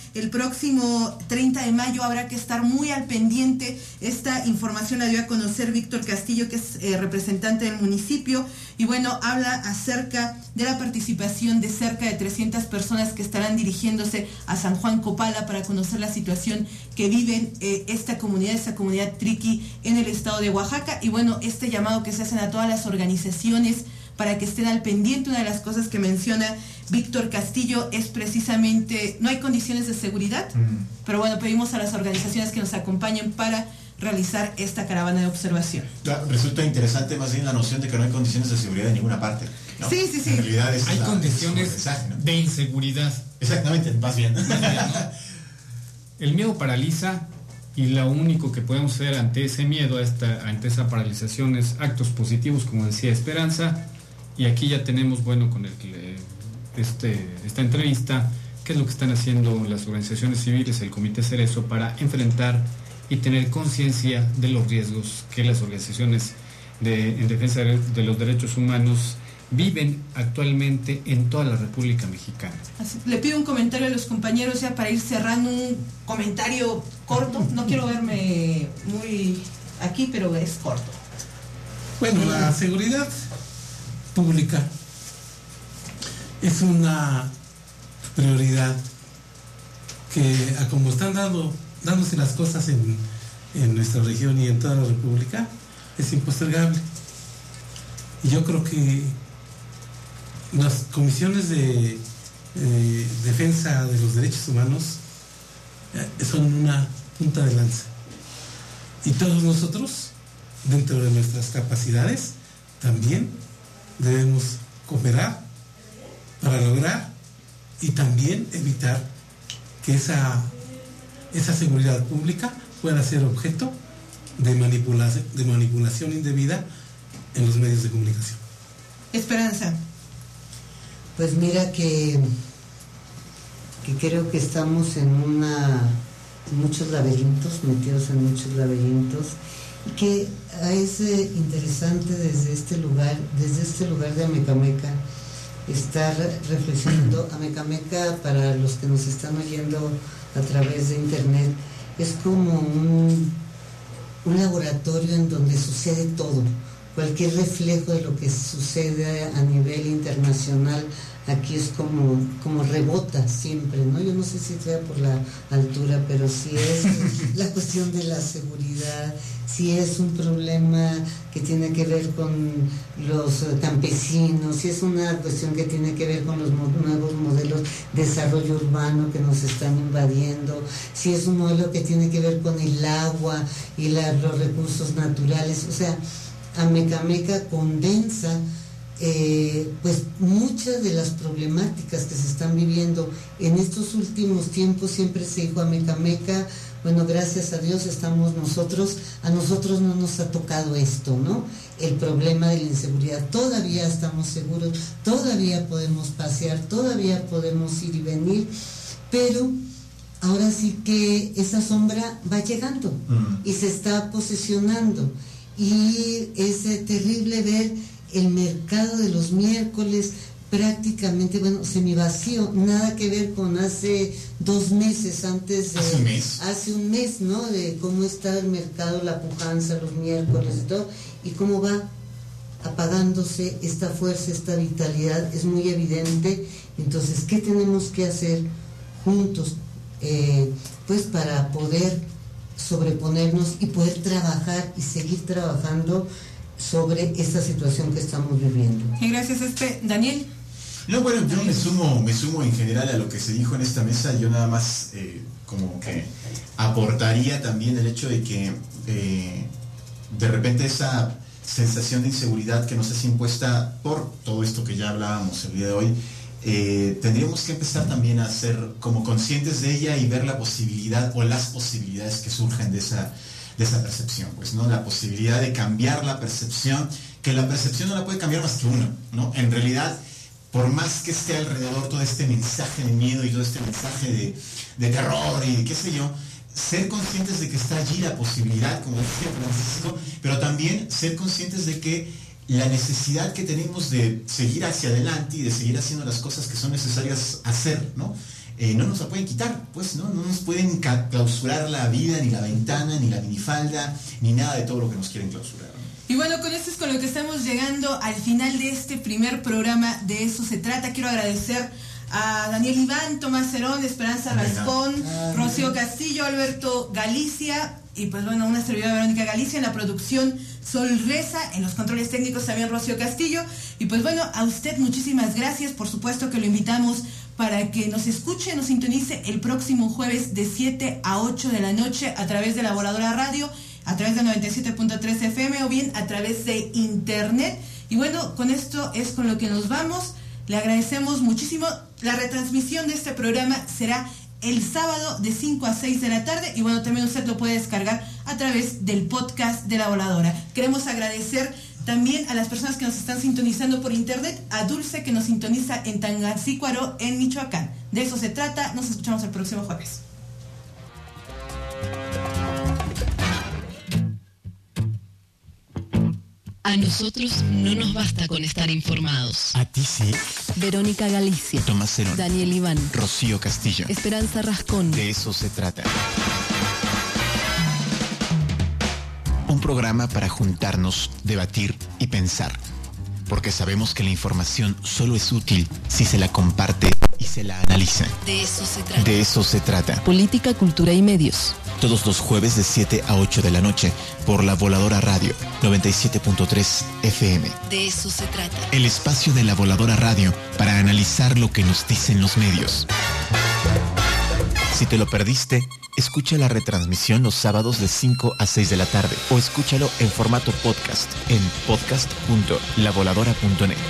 [SPEAKER 10] el próximo treinta de mayo habrá que estar muy al pendiente. Esta información la dio a conocer Víctor Castillo, que es eh, representante del municipio, y bueno, habla acerca de la participación de cerca de trescientas personas que estarán dirigiéndose a San Juan Copala para conocer la situación que viven eh, esta comunidad, esta comunidad triqui en el estado de Oaxaca. Y bueno, este llamado que se hacen a todas las organizaciones para que estén al pendiente. Una de las cosas que menciona Víctor Castillo es precisamente, no hay condiciones de seguridad, mm. pero bueno, pedimos a las organizaciones que nos acompañen para realizar esta caravana de observación.
[SPEAKER 13] Claro, resulta interesante más bien la noción de que no hay condiciones de seguridad en ninguna parte, ¿no?
[SPEAKER 10] Sí, sí, sí.
[SPEAKER 13] En realidad es
[SPEAKER 12] hay
[SPEAKER 13] la,
[SPEAKER 12] condiciones
[SPEAKER 13] es mensaje, ¿no?
[SPEAKER 12] de inseguridad.
[SPEAKER 13] Exactamente, más bien.
[SPEAKER 12] Más bien, ¿no? El miedo paraliza, y lo único que podemos hacer ante ese miedo, a esta, ante esa paralización, es actos positivos, como decía Esperanza. Y aquí ya tenemos, bueno, con el, este, esta entrevista, qué es lo que están haciendo las organizaciones civiles, el Comité Cerezo, para enfrentar y tener conciencia de los riesgos que las organizaciones de, en defensa de los derechos humanos viven actualmente en toda la República Mexicana.
[SPEAKER 10] Así, le pido un comentario a los compañeros ya para ir cerrando, un comentario corto. No quiero verme muy aquí, pero es corto.
[SPEAKER 11] Bueno, la seguridad pública es una prioridad que, a como están dando, dándose las cosas en, en nuestra región y en toda la República, es impostergable. Y yo creo que las comisiones de eh, defensa de los derechos humanos eh, son una punta de lanza. Y todos nosotros, dentro de nuestras capacidades, también debemos cooperar para lograr y también evitar que esa, esa seguridad pública pueda ser objeto de manipulación, de manipulación indebida en los medios de comunicación.
[SPEAKER 10] Esperanza.
[SPEAKER 7] Pues mira que, que creo que estamos en una en muchos laberintos, metidos en muchos laberintos, y que es eh, interesante desde este lugar, desde este lugar de Amecameca, estar reflexionando. Amecameca, para los que nos están oyendo a través de internet, es como un, un laboratorio en donde sucede todo. Cualquier reflejo de lo que sucede a nivel internacional aquí es como, como rebota siempre, ¿no? Yo no sé si sea por la altura, pero si es la cuestión de la seguridad, si es un problema que tiene que ver con los campesinos, si es una cuestión que tiene que ver con los nuevos modelos de desarrollo urbano que nos están invadiendo, si es un modelo que tiene que ver con el agua y la, los recursos naturales. O sea, Amecameca condensa eh, pues muchas de las problemáticas que se están viviendo en estos últimos tiempos. Siempre se dijo Amecameca, bueno, gracias a Dios estamos nosotros, a nosotros no nos ha tocado esto, ¿no? El problema de la inseguridad, todavía estamos seguros, todavía podemos pasear, todavía podemos ir y venir, pero ahora sí que esa sombra va llegando uh-huh. y se está posesionando. Y es eh, terrible ver el mercado de los miércoles prácticamente, bueno, semivacío, nada que ver con hace dos meses, antes de...
[SPEAKER 13] ¿Hace un mes?
[SPEAKER 7] Hace un mes, ¿no? De cómo está el mercado, la pujanza, los miércoles y todo, y cómo va apagándose esta fuerza, esta vitalidad, es muy evidente. Entonces, ¿qué tenemos que hacer juntos? Eh, pues para poder sobreponernos y poder trabajar y seguir trabajando sobre esta situación que estamos viviendo.
[SPEAKER 10] Y gracias, este Daniel.
[SPEAKER 13] No, bueno, yo me sumo, me sumo en general a lo que se dijo en esta mesa. Yo nada más eh, como que aportaría también el hecho de que eh, de repente esa sensación de inseguridad que nos es impuesta por todo esto que ya hablábamos el día de hoy, Eh, tendríamos que empezar también a ser como conscientes de ella y ver la posibilidad o las posibilidades que surgen de esa, de esa percepción, pues, ¿no? La posibilidad de cambiar la percepción, que la percepción no la puede cambiar más que uno, ¿no? En realidad, por más que esté alrededor todo este mensaje de miedo y todo este mensaje de, de terror y qué sé yo, ser conscientes de que está allí la posibilidad, como decía Francisco, pero también ser conscientes de que la necesidad que tenemos de seguir hacia adelante y de seguir haciendo las cosas que son necesarias hacer, ¿no? eh, no nos la pueden quitar, pues, ¿no? No nos pueden clausurar la vida, ni la ventana, ni la minifalda, ni nada de todo lo que nos quieren clausurar.
[SPEAKER 10] Y bueno, con esto es con lo que estamos llegando al final de este primer programa. De eso se trata. Quiero agradecer a Daniel Iván, Tomás Cerón, Esperanza Rascón, Rocío Castillo, Alberto Galicia y pues bueno, una servidora Verónica Galicia en la producción, Sol Reza, en los controles técnicos también Rocío Castillo. Y pues bueno, a usted muchísimas gracias. Por supuesto que lo invitamos para que nos escuche, nos sintonice el próximo jueves de siete a ocho de la noche a través de la Voladora Radio, a través de noventa y siete punto tres F M o bien a través de internet. Y bueno, con esto es con lo que nos vamos. Le agradecemos muchísimo. La retransmisión de este programa será el sábado de cinco a seis de la tarde y bueno, también usted lo puede descargar a través del podcast de La Voladora. Queremos agradecer también a las personas que nos están sintonizando por internet, a Dulce que nos sintoniza en Tangancícuaro, en Michoacán. De eso se trata. Nos escuchamos el próximo jueves.
[SPEAKER 5] A nosotros no nos basta con estar informados.
[SPEAKER 3] A ti sí.
[SPEAKER 2] Verónica Galicia,
[SPEAKER 3] Tomás Cerón,
[SPEAKER 2] Daniel Iván,
[SPEAKER 3] Rocío Castillo,
[SPEAKER 2] Esperanza Rascón.
[SPEAKER 3] De eso se trata. Un programa para juntarnos, debatir y pensar. Porque sabemos que la información solo es útil si se la comparte y se la analiza.
[SPEAKER 5] De eso se trata.
[SPEAKER 3] De eso se trata.
[SPEAKER 2] Política, cultura y medios.
[SPEAKER 3] Todos los jueves de siete a ocho de la noche por La Voladora Radio noventa y siete punto tres F M.
[SPEAKER 5] De eso se trata.
[SPEAKER 3] El espacio de La Voladora Radio para analizar lo que nos dicen los medios. Si te lo perdiste, escucha la retransmisión los sábados de cinco a seis de la tarde o escúchalo en formato podcast en podcast punto la voladora punto net.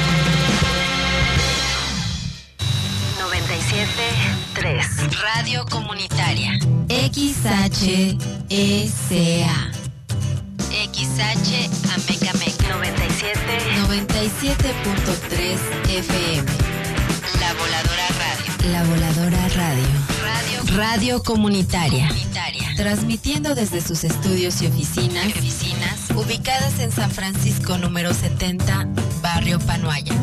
[SPEAKER 2] noventa y siete punto tres Radio Comunitaria
[SPEAKER 1] X H E C A
[SPEAKER 2] X H Amecameca noventa y siete
[SPEAKER 1] noventa y siete punto tres F M.
[SPEAKER 2] La Voladora Radio.
[SPEAKER 1] La Voladora Radio.
[SPEAKER 2] Radio,
[SPEAKER 1] Radio comunitaria.
[SPEAKER 2] comunitaria.
[SPEAKER 1] Transmitiendo desde sus estudios y oficinas,
[SPEAKER 2] oficinas
[SPEAKER 1] ubicadas en San Francisco número setenta, Barrio Panuaya.